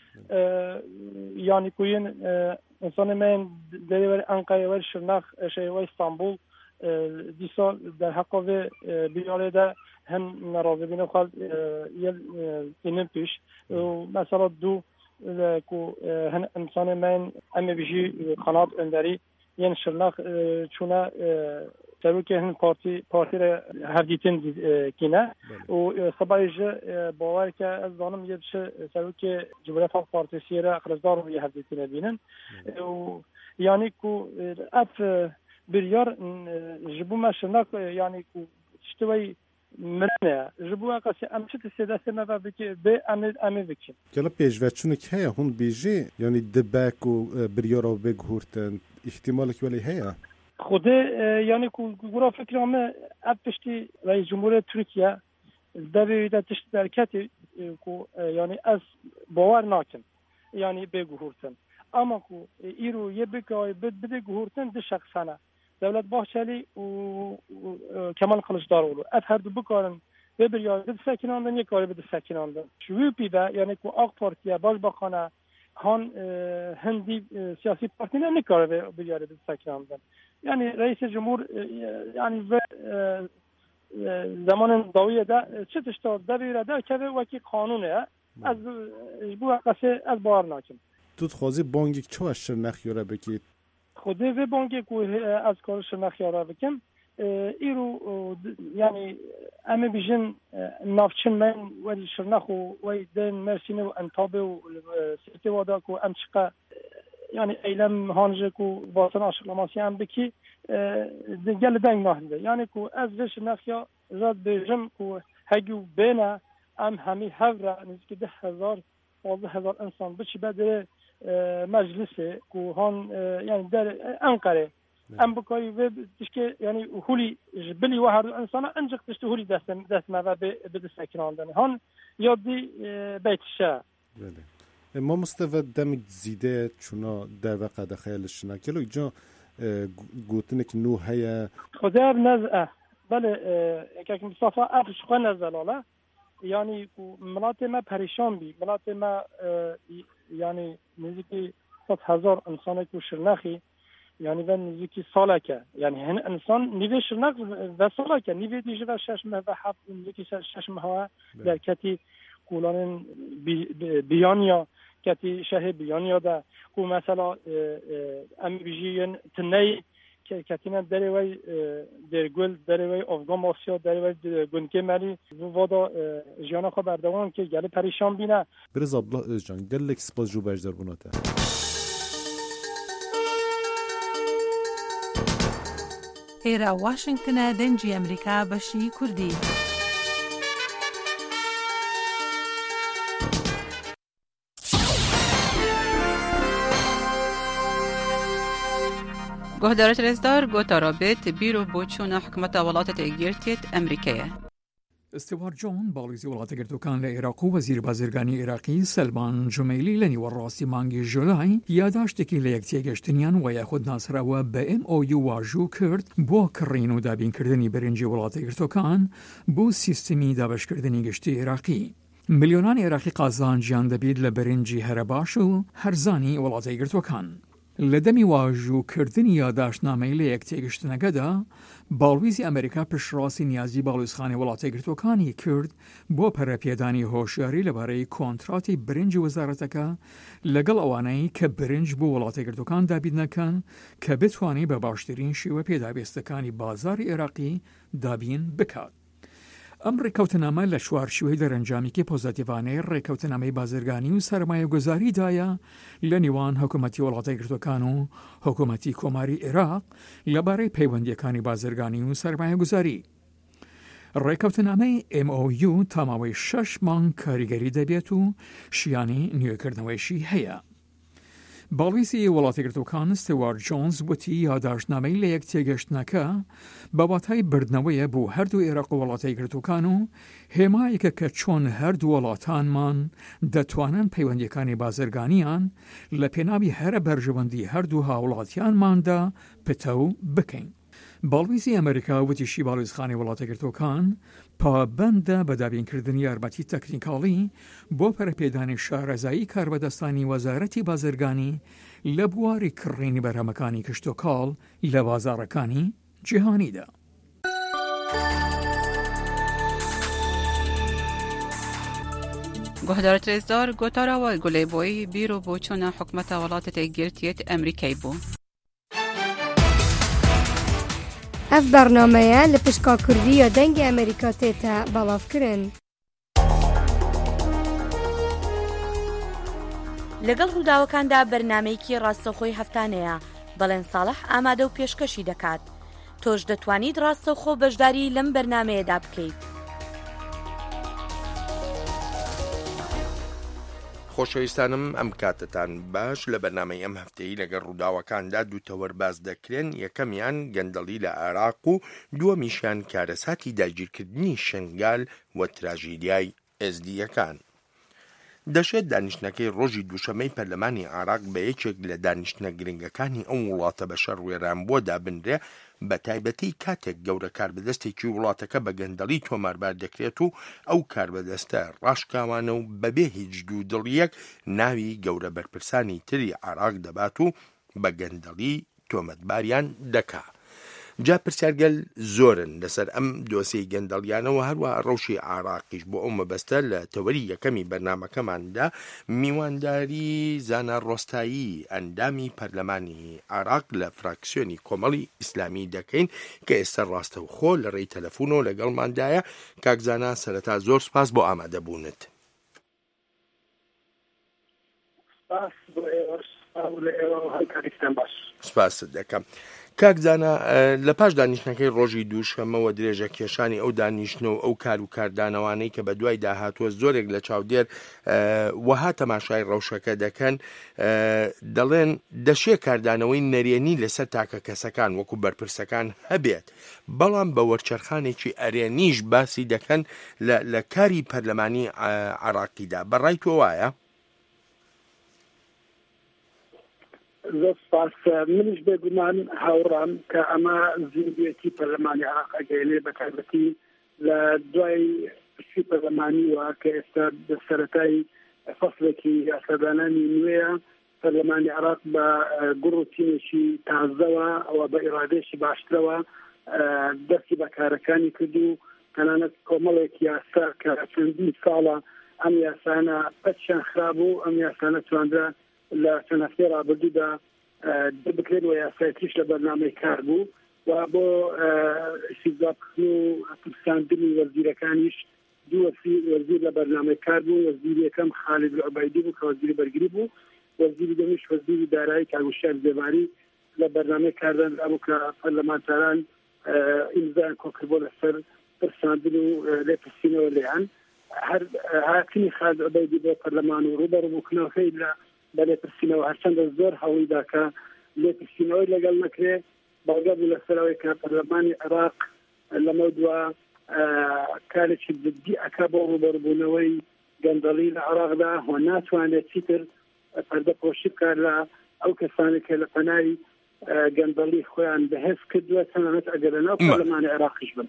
یعنی کوین انسان من دریور انقره ور شرناخ شهر استانبول دیسا در حقا و بیاره ده هم ناراضی بینه خواهد یل اینم پیش مثلا دو که هن انسان من امی بیشی قنات اندری یعنی شرناخ چونه سبب که هن پارتی پارتی را هر دیتن کینه و سبایش باور که از دانم یه بشه سبب که جمهوریت خالق پارتیسی را اقرازدار رو یه هر دیتن بینن و یعنی که اف بریار جبو مشناک یعنی که شتوی منه جبو اقاسی امشت سیدسته ما بکی به امید امید بکن کلا پیشوچونه که هون بیجی یعنی دبک و بریار و بگهورتن احتمال که ولی هیا خود یعنی که گورا فکرامه اب پشتی رئیس جمهور ترکیه دویده تشت درکتی که یعنی از باور ناکن یعنی بگهورتن اما که ایرو یه بگای بده گهورتن ده شخصانه دولت باحچلی و کمال کلشدارولو اف هر دو بکارن به بریار بده سکناندن یک کاری بده سکناندن شوی پیده یعنی که آق پارتیه باش بخانه هان هندی سیاسی پارتی نه نکاره به بیاره به سکناندن یعنی رئیس جمهور یعنی و زمان داویه ده چه تشتار ده بیره ده که وکی قانونه از بو قصه از بار ناکن تو خوازی بانگی چه از شرنخ یاره بکید خوده و بانگی که از کار شرنخ یاره بکن ایرو یعنی اما بیشن نافچن من ولی شرنخ و دین مرسینه و انتابه و سیتی وادا که امشقه yani eylem hanjı ku basın açıklaması yan beki gel deng nahinde yani ku ez veş nafya zat bejim ku hegu bena am hami havra nizki de hazar bazı hazar insan biçi bede meclisi ku han yani der Ankara am bukay ve dişke yani huli bili wahar insana ancak dişte huli destem desme ve bede sakinandan han yadi beytşa ما مستوى دمج زیده چونا در وقت دخیلش نکلو اینجا گوتنک نو هیا خدا بنزعه بله که مصطفى افش خو نزلاله یعنی ملات ما پریشان بی ملات ما یعنی نزدیکی صد هزار انسان کو شرنخی یعنی و نزدیکی ساله که یعنی هن انسان نیوه شرنخ و ساله که نیوه دیجه و شش ماه و هفت نزدیکی شش ماه در کتی کولان بیانیا کتی شهر بیانیا ده کو مثلا ام بیجین تنی کتینا دریوی درگل دریوی افغان آسیا دریوی گونکه مری ودا جانا خو بردوام که گله پریشان بینه برز ابله özcan gelek spas جو بجدر بوناته ئێرە واشنگتنە دەنجی ئەمریکا بەشی کوردی گهدارت رزدار گوتا رابط بیرو بوچون حکمت ولاتت ایگیرتیت امریکیه استوار جون باڵیزی وڵاتەگرتوەکان لە عێراق و وەزیر بازرگانی عێراقی سەلمان جومەیلی لە نیوەڕاستی مانگی ژولای یاداشتێکی لە یەکتێگەشتنیان و یاخود ناسراوە بە ئێم ئۆ یو واژوو کرد بۆ کڕین و دابینکردنی بەرنجی وڵاتەگرتوەکان بۆ سیستمی دابشکردنی گشتی عێراقی. ملیۆنان عێراقی قازان گیان دەبێت لە بەرنجی هەرە باش و هەرزانی وڵاتەگرتوەکان. لە دەمی واژووکردنی یاداشتنامەی لە یەکتێگەشتنەکەدا باڵویزی ئەمریکا پشتڕاستی نیازی باڵویزخانی وڵاتەگرتوەکانی کرد بۆ پەرەپێدانی هۆشیاری لەبارەی کۆنتراتی برنجی وەزارەتەکە لەگەڵ ئەوانەی کە برنج بۆ وڵاتەگرتوەکان دابین نەکەن کە بتوانێت بە باشترین شێوە پێدابێستەکانی بازاری عێراقی دابین بکات. ئەم ڕێکەوتنامە لە چوارچوبەی دەرەنجامێکی پۆزتیڤانەی ڕێکەوتنامەی بازرگانی و سەرمایەگوزاریدایە لە نێوان حکوومەتی وڵاتەگرتوەکان و حکوومەتی کۆماری عێراق لەبارەی پەیوەندیەکانی بازرگانی و سەرمایەگوزاری. ڕێکەوتنامەی ئێم ئۆ یو تاماوەی شەش مانگ کاریگەری دەبێت و شیانی نوێکردنەوەیشی هەیە. باڵویزی وڵاتەگرتوەکان ستوارت جۆنز وتی یاداشتنامەی لە یەکتێگەشتنەکە بابەتای بردنەوەیە بۆ هەردوو عێراق و وڵاتەگرتوەکان و هێمایەکە کە چۆن هەردوو وڵاتانمان دەتوانن پەیوەندیەکانی بازرگانیان لە پێناوی هەرە بەرژەوەندی هەردوو هاوڵاتیانماندا پتەو بکەین. باڵویزی ئەمریکا وتیشی باڵویزخانی وڵاتەگرتوەکان پابەندە بە دابینکردنی یارمەتی تەکنیکاڵی بۆ پەرەپێدانی شارەزایی کاربەدەستانی وەزارەتی بازرگانی لە بواری کڕینی بەرهەمەکانی کشتوکاڵ لە بازاڕەکانی جیهانیدا. گهدارت رزدار گوتارا و گلی بوی بیرو بوچون حکمت ولاتت ایگیرتیت امریکی بو. اف برنامه لپشکا کردی یا دنگ امریکا تیتا بلاف کرن. لەگەڵ ڕووداوەکاندا بەرنامەیەکی ڕاستەوخۆی هەفتانەیە بەڵێن ساڵح ئامادە و پێشکەشی دەکات. تۆش دەتوانیت ڕاستەوخۆ بەشداری لەم بەرنامەیەدا بکەیت. خۆشەویستانم ئەم کاتتان باش لە بەرنامەی ئەم هەفتەیە لەگەڵ ڕووداوەکاندا دوو تەوەرباز دەکرێن. یەکەمیان گەندەڵی لە عێراق و دووەمیشیان کارەساتی داگیرکردنی شنگال و تراژیدیای ئێزدیەکان. دەشێت دانیشتنەکەی ڕۆژی دووشەمەی پەرلەمانی عێراق بە یەکێک لە دانیشتنە گرنگەکانی ئەم وڵاتە بە شەڕ وێران بۆ دابنرێ بە تایبەتی کاتێک گەورە کاربەدەستێکی وڵاتەکە بە گەندەڵی تۆماربار دەکرێت و ئەو کاربەدەستە ڕاشکاوانە و بەبێ هیچ دوو دڵیەک ناوی گەورە بەرپرسانی تری عێراق دەبات و بە گەندەڵی تۆمەتباریان دەکا. جا پرسیارگەل زۆرن لەسەر ئەم دۆسەی گەندەڵیانەوە هەروە ڕەوشی عێراقیش بۆ ئەو مەبەستە لە تەوەری یەکەمی بەرنامەکەماندا میوانداری زانا ڕۆستایی ئەندامی پەرلەمانی عێراق لە فراکسیۆنی کۆمەڵی ئیسلامی دەکەین کە ئێستا ڕاستەوخۆ لە ڕێی تەلەفۆنەوە لەگەڵماندایە. کاکزانا سەرەتا زۆر سپاس بۆ ئامادەبوونت. سپاست دەکەم. کاکزانە لە پاش دانیشتنەکەی ڕۆژی دووشەمەوە درێژە کێشانی ئەو دانیشتنەوە ئەو کار و کاردانەوانەی کە بە دوای داهاتووە زۆرێک لە چاودێر وەها تەماشای ڕەوشەکە دەکەن دەڵێن دەشێ کاردانەوەی نەرێنی لەسەر تاکە کەسەکان وەکو بەرپرسەکان هەبێت، بەڵام بە وەرچەرخانێکی ئەرێنیش باسی دەکەن لە کاری پەرلەمانی عێراقیدا. بەڕای تۆ وایە؟ زۆر سپاس. منیش بێگومان هاوڕام کە ئەمە زیندوێتی پەرلەمانی عێراق ئەگەیەنێ بە تایبەتی لە دوای پرسی پەرلەمانیوە کە ئێستا سەرەتای فەسڵێکی یاسادانانی نوێیە. پەرلەمانی عێراق بە گوڕ و تینێکی تازەوە ئەوە بە ئیرادێکی باشترەوە دەستی بە کارەکانی کرد و تەنانەت کۆمەڵێک یاسا کە چەندین ساڵە ئەم یاسانە پەتیان خرابوو، ئەم یاسانە توانرا لە چەند هەفتەی ڕابردوودا بکرێن و یاسایتیش لە بەرنامەی کار بوو و بۆ استیزابکردن و پرساندنی وەزیرەکانیش دوو وەزیر لە بەرنامەی کار بوو. وەزیری یەکەم خالید العوبەیدی بوو کە وەزیری بەرگری بوو، وەزیری دومیش وەزیری دارایی کاگوشار زێباری لە بەرنامەی کاردانرا بوو کە پەرلەمانتاران ئیمزایان کۆکردبوو لەسەر پرساندن و لێپرسینەوە لێیان. هەر هاتنی خالید العوبەیدی بۆ پەرلەمان و ڕوبەڕووبووکردنەوەکەی لە بە لێپرسینەوە هەرچەندە زۆر هەوڵیدا کە لێپرسینەوەی لەگەڵ نەکرێ باڵگا بوو لەسەرەوەی کە پەرلەمانی عێراق لەمە دووە کارێکی جدی ئەکا بۆ ڕوبەڕووبوونەوەی گەندەڵی لە عێراقدا و ناتوانێت چیتر پەردەپۆشی بکات لە ئەو کەسانی کە لە پەنای گەندەڵی خۆیان بەهێز کردووە تەنانەت ئەگەر لەناو پەرلەمانی عێراقیش بن.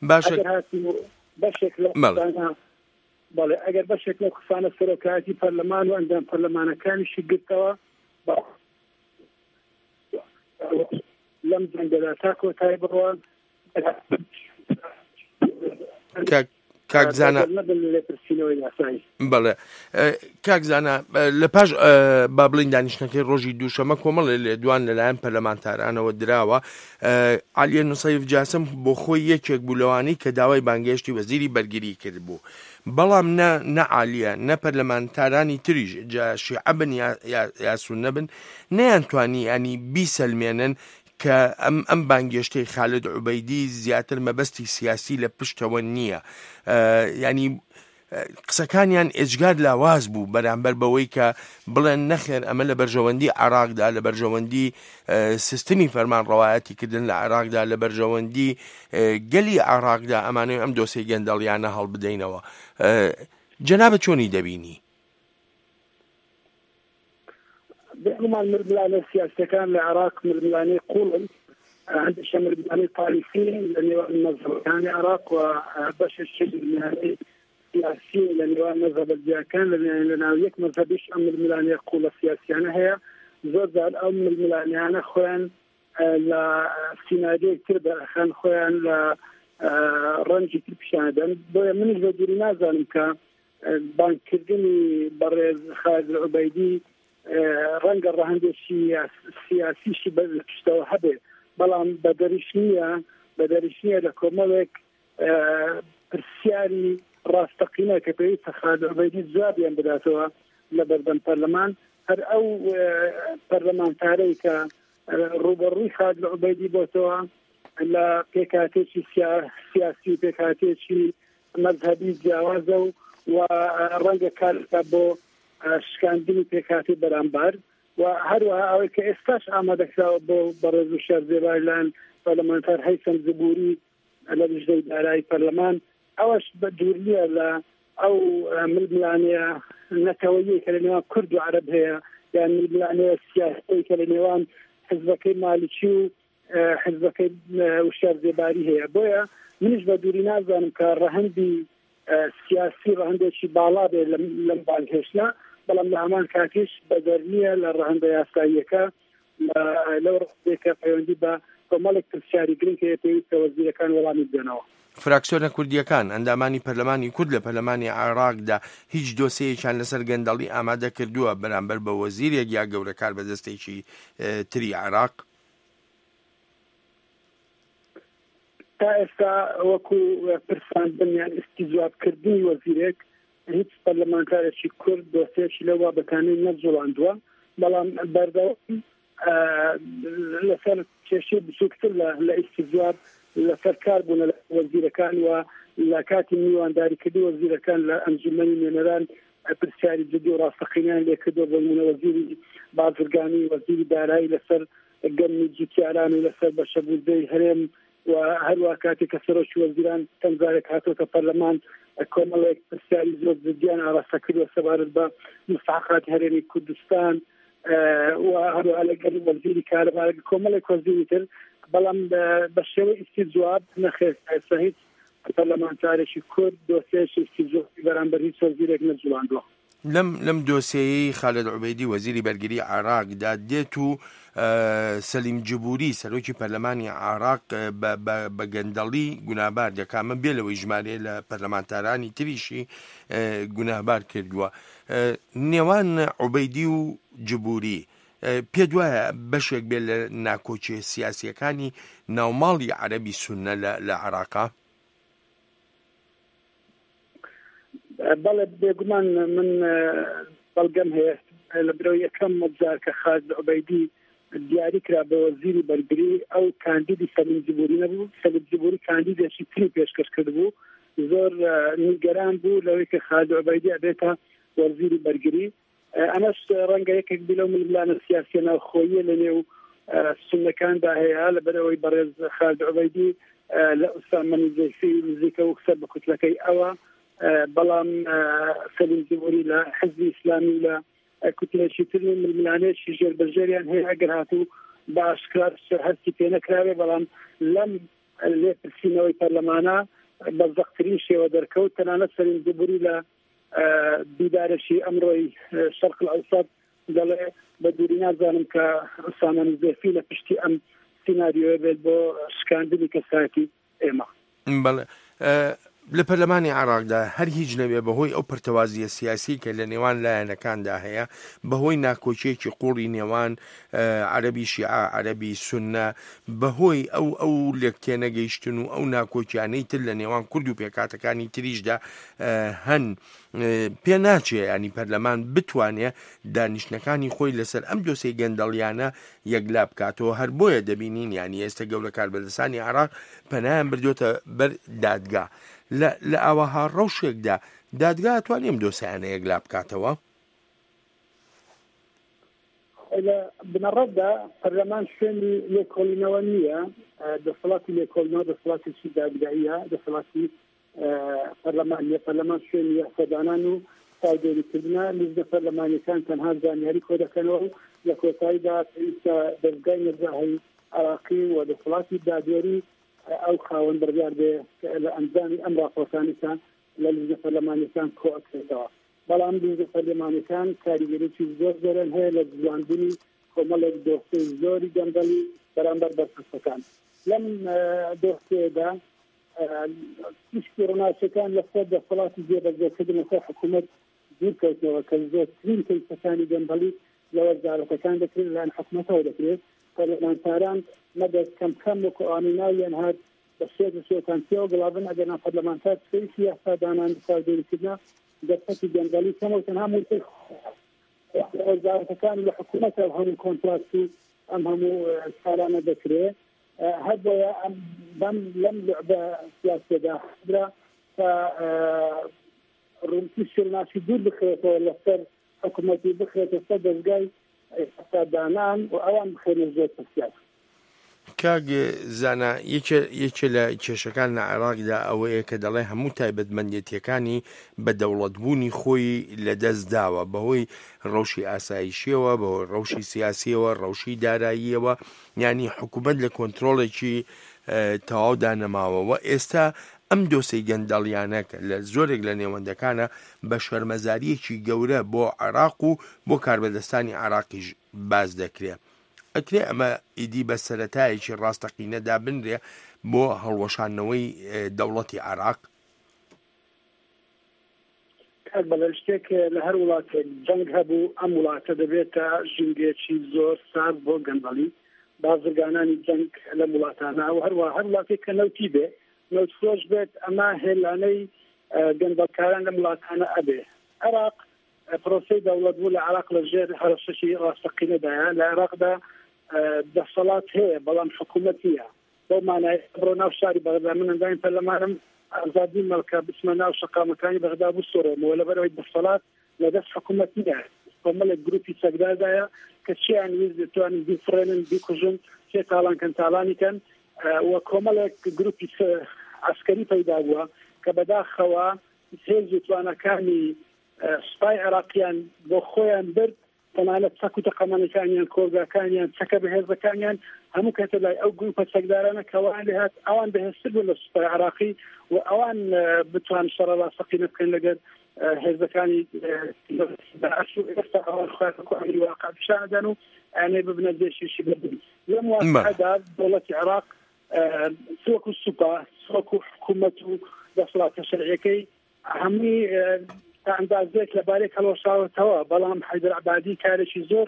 بەشێک لە بەڵێ ئەگەر بەشێک لەو قسانە سەرۆکایەتی پەرلەمان و ئەندام پەرلەمانەکانیشی گرتەوە لەم جەنگەدا تا کۆتایی بڕوان کاکزانە بەڵێ کاکزانە لە پاش با بڵین دانیشتەکەی ڕۆژی دووشەمە کۆمەڵێ لێدوان لەلایەن پەرلەمانتارانەوە دراوە. عالیە نوسەیف جاسم بۆ خۆی یەکێک بوو لەوانەی کە داوای بانگهێشتی وەزیری بەرگری کرد بوو، بەڵام نە عالیە نە پەرلەمانتارانی تریش جا شیعە بن یا سوننە بن نەیانتوانی ینی بیسەلمێنن کە ئەم ئەم بانگێشتەی خالید عوبەیدی زیاتر مەبەستی سیاسی لە پشتەوە نییە. ینی قسەکانیان ئێجگار لاواز بوو بەرامبەر بەوەی کە بڵێن نەخێر ئەمە لە بەرژەوەندی عێراقدا لە بەرژەوەندی سیستمی فەرمان ڕەوایەتی کردن لە عێراقدا لە بەرژەوەندی گەلی عێراقدا ئەمانەوێ ئەم دۆسەی گەندەڵیانە هەڵبدەینەوە. جەنابە چۆنی دەبینی؟ بێگومان مردلانە سیاسەکان لە عێراق مردلانەی قوڵن، هەندێکە مردلانەی تاریخی لە نێوان مەزهەبەکانی عێراق و بەشێکی مردلانەی سیاسی لە نێوان مەزهەبەکان لە ناو یەک مەزهەبیش ئەم مردلانەی قوڵە سیاسیانە هەیە. زۆر جار ئەو مردلانیانە خۆیان لە سینادەیەک تر دەرەخەن، خۆیان لە ڕەنجی تر پیشاندەن. بۆیە منیش بە دووری نازانم کە بانگکردنی بەڕێز خالید العوبەیدی ڕەنگە ڕەهەندێکی سیاسیشی پشتەوە هەبێ، بەڵام بەدەریش نییە بەدەریش نییە لە کۆمەڵێک پرسیاری ڕاستەقینە کە پێویستە خالید العوبەیدی جوابیان بداتەوە لە بەردەم پەرلەمان. هەر ئەو پەرلەمانتارەی کە ڕوبەڕووی خالید العوبەیدی بۆتەوە لە پێکاتێکی سیاسی و پێکاتێکی مەزهەبی جیاوازە و ڕەنگە کارەکە بۆ شکاندنی پێکاتی بەرامبەر و هەروەها ئەوەی کە ئێستاش ئامادەکراوە بۆ بەڕێز وشار زێباری لایەن پەرلەمانتار هەیثەم زبوری لە بژدەی دارایی پەرلەمان، ئەوەش بە دوور نییە لە ئەو ململانەیە نەتەوەیی کە لە نێوان کورد و عەرەب هەیە، یان ململانەیە سیاسی کە لە نێوان حزبەکەی مالیکی و حزبەکەی وشار زێباری هەیە. بۆیە منیش بە دووری نازانم کە ڕەهەندی سیاسی ڕەهەندێکی باڵا بێ لەم بانگهێشتە، بەڵام لە هەمان کاتیش بەدەر نییە لە ڕەهەندە یاساییەکە لەو ڕێکە پەیوەندی بە کۆمەڵێک پرسیاری گرنگ هەیە پێویستە وەزیرەکان وەڵامی بدەنەوە. فراکسیۆنە کوردیەکان ئەندامانی پەرلەمانی کورد لە پەرلەمانی عێراقدا هیچ دۆسەیەکیان لەسەر گەندەڵی ئامادە کردووە بەرامبەر بە وەزیرێک یا گەورەکار بەدەستێکی تری عێراق؟ تا ئێستا وەکو پرساندنیان ئیستیزوابکردنی وەزیرێک هیچ پەرلەمانتارێکی کورد دۆسەیەکی لەو بابەتانەی نەجوڵاندووە، بەڵام بەردەوام لەسەر کێشەی بچووکتر لە ئیستیزواب لەسەر کار بوون لە وەزیرەکان و لە کاتی میوانداریکردنی وەزیرەکان لە ئەنجومەنی نوێنەران پرسیاری جدی و ڕاستەقینیان لێکردووە بۆ نمونە وەزیری بازرگانی، وەزیری دارایی لەسەر گەرمی جیتیاران و لەسەر بەشەبوردەی هەرێم و هەروە کاتێک کە سەرۆکی وەزیران تەنزارێک هاتووەتە پەرلەمان کۆمەڵێک پرسیاری زۆر جدیان ئاڕاستە کردووە سەبارەت بە مستحقاتی هەرێمی کوردستان و هەروە لەگەڵ وەزیری کارەبا کۆمەڵێک وەزیری تر، بەڵام بە شێوەی ئیستیزواب نەخێر ئێستا هیچ پەرلەمانتارێکی کورد دۆسەیەکی ئیستیزوابی بەرامبەر هیچ وەزیرێک نەجوڵاندووە. لەم لەم دۆسیەی خالید عوبەیدی وەزیری بەرگری عێراقدا دێت و سەلیم جبوری سەرۆکی پەرلەمانی عێراق بە گەندەڵی گوناهبار دەکا. من بێ لەوەی ژمارە لە پەرلەمانتارانی تریشی گوناهبار کردووە. نێوان عوبەیدی و جبوری پێ دوایە بەشێک بێت لە ناکۆچێ سیاسیەکانی ناوماڵی عەرەبی سوننە لە عێراقا؟ بەڵێ بێگومان من بەڵگەم هەیە لە برەوە یەکەم مەجار کە خالد عوبەیدی دیاری کرا بە وەزیری بەرگری ئەو کاندیدی سەلیم جبوری نەبوو. سەلیم جبوری کاندیدێکی تری پێشکەش کرد بوو، زۆر نیگەران بوو لەوەی کە خالد عوبەیدی ئەبێتە وەزیری بەرگری. ئەمەش ڕەنگە یەکێک بی لەو ململانە سیاسیە ناوخۆییە لە نێو سوننەکاندا هەیە لەبەرەوەی بەڕێز خالد عوبەیدی لە ئوسامە نزیفی نزیکە و قسە بە کوتلەکەی ئەوە، بەڵام سەلیم جبوری لە حزبی ئیسلامی لە کوتلێکی تر و ململانێکی ژێربەژێریان هەیە ئەگەر هاتوو بە ئاشکرا هەستی پێ نەکراوێ، بەڵام لەم لێپرسینەوەی پەرلەمانە بە زەقترین شێوە دەرکەوت. تەنانەت سەلیم جبوری لە بیدارەشی ئەمڕۆی شەرق الئەوسەط دەڵێ بە دووری نازانم کە ئوسامە نزیفی لە پشتی ئەم سیناریۆ بێت بۆ شکاندنی کەسایەتی ئێمە. بەڵێ لە پەرلەمانی عێراقدا هەر هیچ نەبێ بەهۆی ئەو پرتەوازیە سیاسی کە لە نێوان لایەنەکاندا هەیە، بەهۆی ناکۆچێکی قوڕی نێوان عەرەبی شیعە عەرەبی سوننە، بەهۆی ئەو ئەو لێکتێنەگەیشتن و ئەو ناکۆچیانەی تر لە نێوان کورد و پێکاتەکانی تریشدا هەن، پێ ناچێ ینی پەرلەمان بتوانێت دانیشتنەکانی خۆی لەسەر ئەم دۆسەی گەندەڵیانە یەکلا بکاتەوە. هەر بۆیە دەبینین ینی ئێستا گەورە کاربەدەستانی عێراق پەنایان بردوتە بەر دادگا. لە ئاواها ڕەوشێکدا دادگا توانیم دۆسیانە یەکلا بکاتەوە؟ لە بنەڕەتدا پەرلەمان شوێنی لێکۆڵینەوە نییە، دەسەڵاتی لێکۆڵینەوە دەسەڵاتێکی دادگاییە، دەسەڵاتی پەرلەمانیە. پەرلەمان شوێنی یاسەدانان و چاودێریکردنە لیزە پەرلەمانیەکان تەنها زانیاری کۆ دەکەنەوە و لە کۆتاییدا پێویستە دەستگای نەزاهەی عێراقی و دەسەڵاتی دادوەری ئەو خاوەن بڕیار بێ لە ئەنجامی ئەم راپۆرتانەکان لە لیزە پەرلەمانیەکان کۆ ئەکرێتەوە. بەڵام لیزە پەرلەمانیەکان کاریگەریی زۆر زۆرن هەیە لە جوڵاندنی کۆمەڵێک دۆستەی زۆری گەندەڵی بەرامبەر بەرپرسەکان. لەم دۆستەیەدا پشتی ڕۆناچەکان لەسەر دەسەڵاتی جێبەجێکردن لەسەر حکوومەت دوورکەوتنەوە کە زۆرترین کەیسەکانی گەندەڵی لە وەزارەتەکان دەکرێت لەلایەن حکوومەتەوە دەکرێت. پەرلەمانتاران مەدە کەم کەم وەکو ئانیناویان هات بە شێت و شێتانتیەوە گڵابن ئەگەر پەرلەمانتار سپێکی یاسادانان بەکاردێریکردنە دەستەکی گەندەڵی کەمەوە تەنها مولکی وەزارەتەکان لە حکوومەتە هەموو کۆنتراکت و ئەم هەموو سالانە دەکرێت. هەر بۆیە بەم لەم لعبە سیاسیەدا درا کە ڕوونکی شێرناسی دوور بخرێتەوە لەسەر حکوومەتی بخرێتە سەر دەستگای یاسادانان و ئەوان بخێنە زۆر سیاسی. کاگ زانە یەکێ لە کێشەکان لە عێراقدا ئەوەیە کە دەڵێ هەموو تایبەتمەندێتیەکانی بە دەوڵەتبوونی خۆی لەدەست داوە بەهۆی ڕەوشی ئاسایشیەوە، بەهۆی ڕەوشی سیاسیەوە، ڕەوشی داراییەوە، ینی حکوومەت لە کۆنترۆڵێکی تەواودا نەماوەوە. ئێستا ئەم دۆسەی گەندەڵیانەکە لە زۆرێک لە نێوەندەکانە بە شەرمەزاریەکی گەورە بۆ عێراق و بۆ کاربەدەستانی عێراقیش باز دەکرێت. ئەکرێ ئەمە ئیدی بە سەرەتایەکی ڕاستەقینەدا بنرێ بۆ هەڵوەشانەوەی دەوڵەتی عێراق؟ کار بەڵێ شتێک لە هەر وڵاتێک جەنگ هەبوو ئەم وڵاتە دەبێتە ژینگێکی زۆر سارد بۆ گەندەڵی بازرگانانی جەنگ لە وڵاتانە و هەروە هەر وڵاتێک کە نەوتی بێ نەوت فرۆش بێت ئەمە هێلانەی گەندەڵکاران لە وڵاتانە ئەبێ. عێراق پرۆسەی دەوڵەت بوو لە عێراق لە ژێر هەرشەشی ڕاستەقینەدایە. لە عێراقدا دەسەڵات هەیە بەڵام حکوومەتیە. بۆ مانای بڕۆ ناو شاری بەغدا من ئەنداین پەرلەمانم ئازادی مەڵکە بچمە ناو شەقامەکانی بەغدا بسۆڕێمەوە لەبەرەوەی دەسەڵات لە دەست حکوومەتیە. کۆمەڵێک گروپی چەکدادایە کە چیان ویست دەتوانن بیفڕێنن بیکوژن چێ تاڵان کەن تاڵانی کەن و کۆمەڵێک گروپی عسکەری پەیدا بووە کە بەداخەوە هێزی توانەکانی سوپای عێراقیان بۆ خۆیان برد، تەنانەت چەک و تەقەمانەکانیان کۆرگاکانیان چەکە بەهێزەکانیان هەموو کەتە لای ئەو گروپە چەکدارانە کەوان لێهات ئەوان بەهێزتر بوو لە سوپای عێراقی و ئەوان بتوان شەڕە ڕاستەقینە بکەن لەگەر هێزەکانی ئێستا ئەوان خۆیان واقع پیشاندەن و ئەنێ ببنە دێشیشی ببن. لەم واتەدا دەوڵەتی عێراق سوەکو سوپا سوەکو حکوومەت و دەسەڵاتە شەرعیەکەی هەمووی ئەندازێک لەبارەی هەڵۆشاوەتەوە، بەڵام حەیدەر عەبادی کارێکی زۆر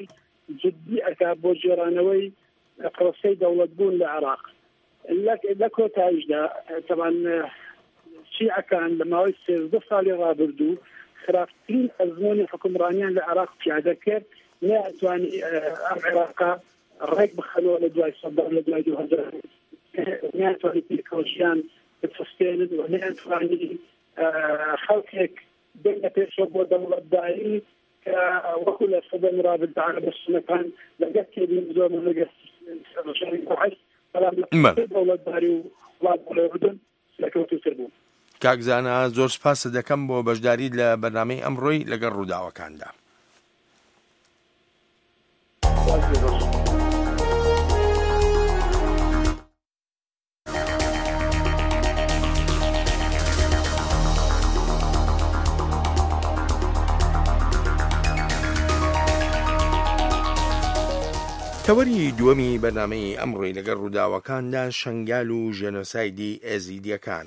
جدی ئەکا بۆ جێرانەوەی پرۆسەی دەوڵەتبوون لە عێراق لە کۆتاییشدا تەمان شیعەکان لە ماوەی سێزدە ساڵی ڕابردوو خراپترین ئەزمموی حکومڕانیان لە عێراق پیادە کرد نەیانتوانی ئەم عێراقا ڕێک بخەنەوە لە دوای سەدەم لە دوای دوو هەزار نەیانتوانی پێکەوەشیان بفستێنن و نەیانتوانی خەڵکێک بێنە پێشەوە بۆ دەوڵەتداری کە وەکو لە سەدەم ڕابردووانە بەسونەکان لەگەر تێبین زۆر لەگەر بەڵام لە دەوڵەتداری و وڵاتبوون لەکەوتوتر بوو. کاکزانە زۆر سپاس دەکەم بۆ بەشداری لە بەرنامەی ئەمڕۆی لەگەڵ ڕووداوەکاندا. تەوەری دووەمی بەرنامەی ئەمڕۆی لەگەڵ ڕووداوەکاندا شەنگال و ژێنۆسایدی ئێزیدیەکان.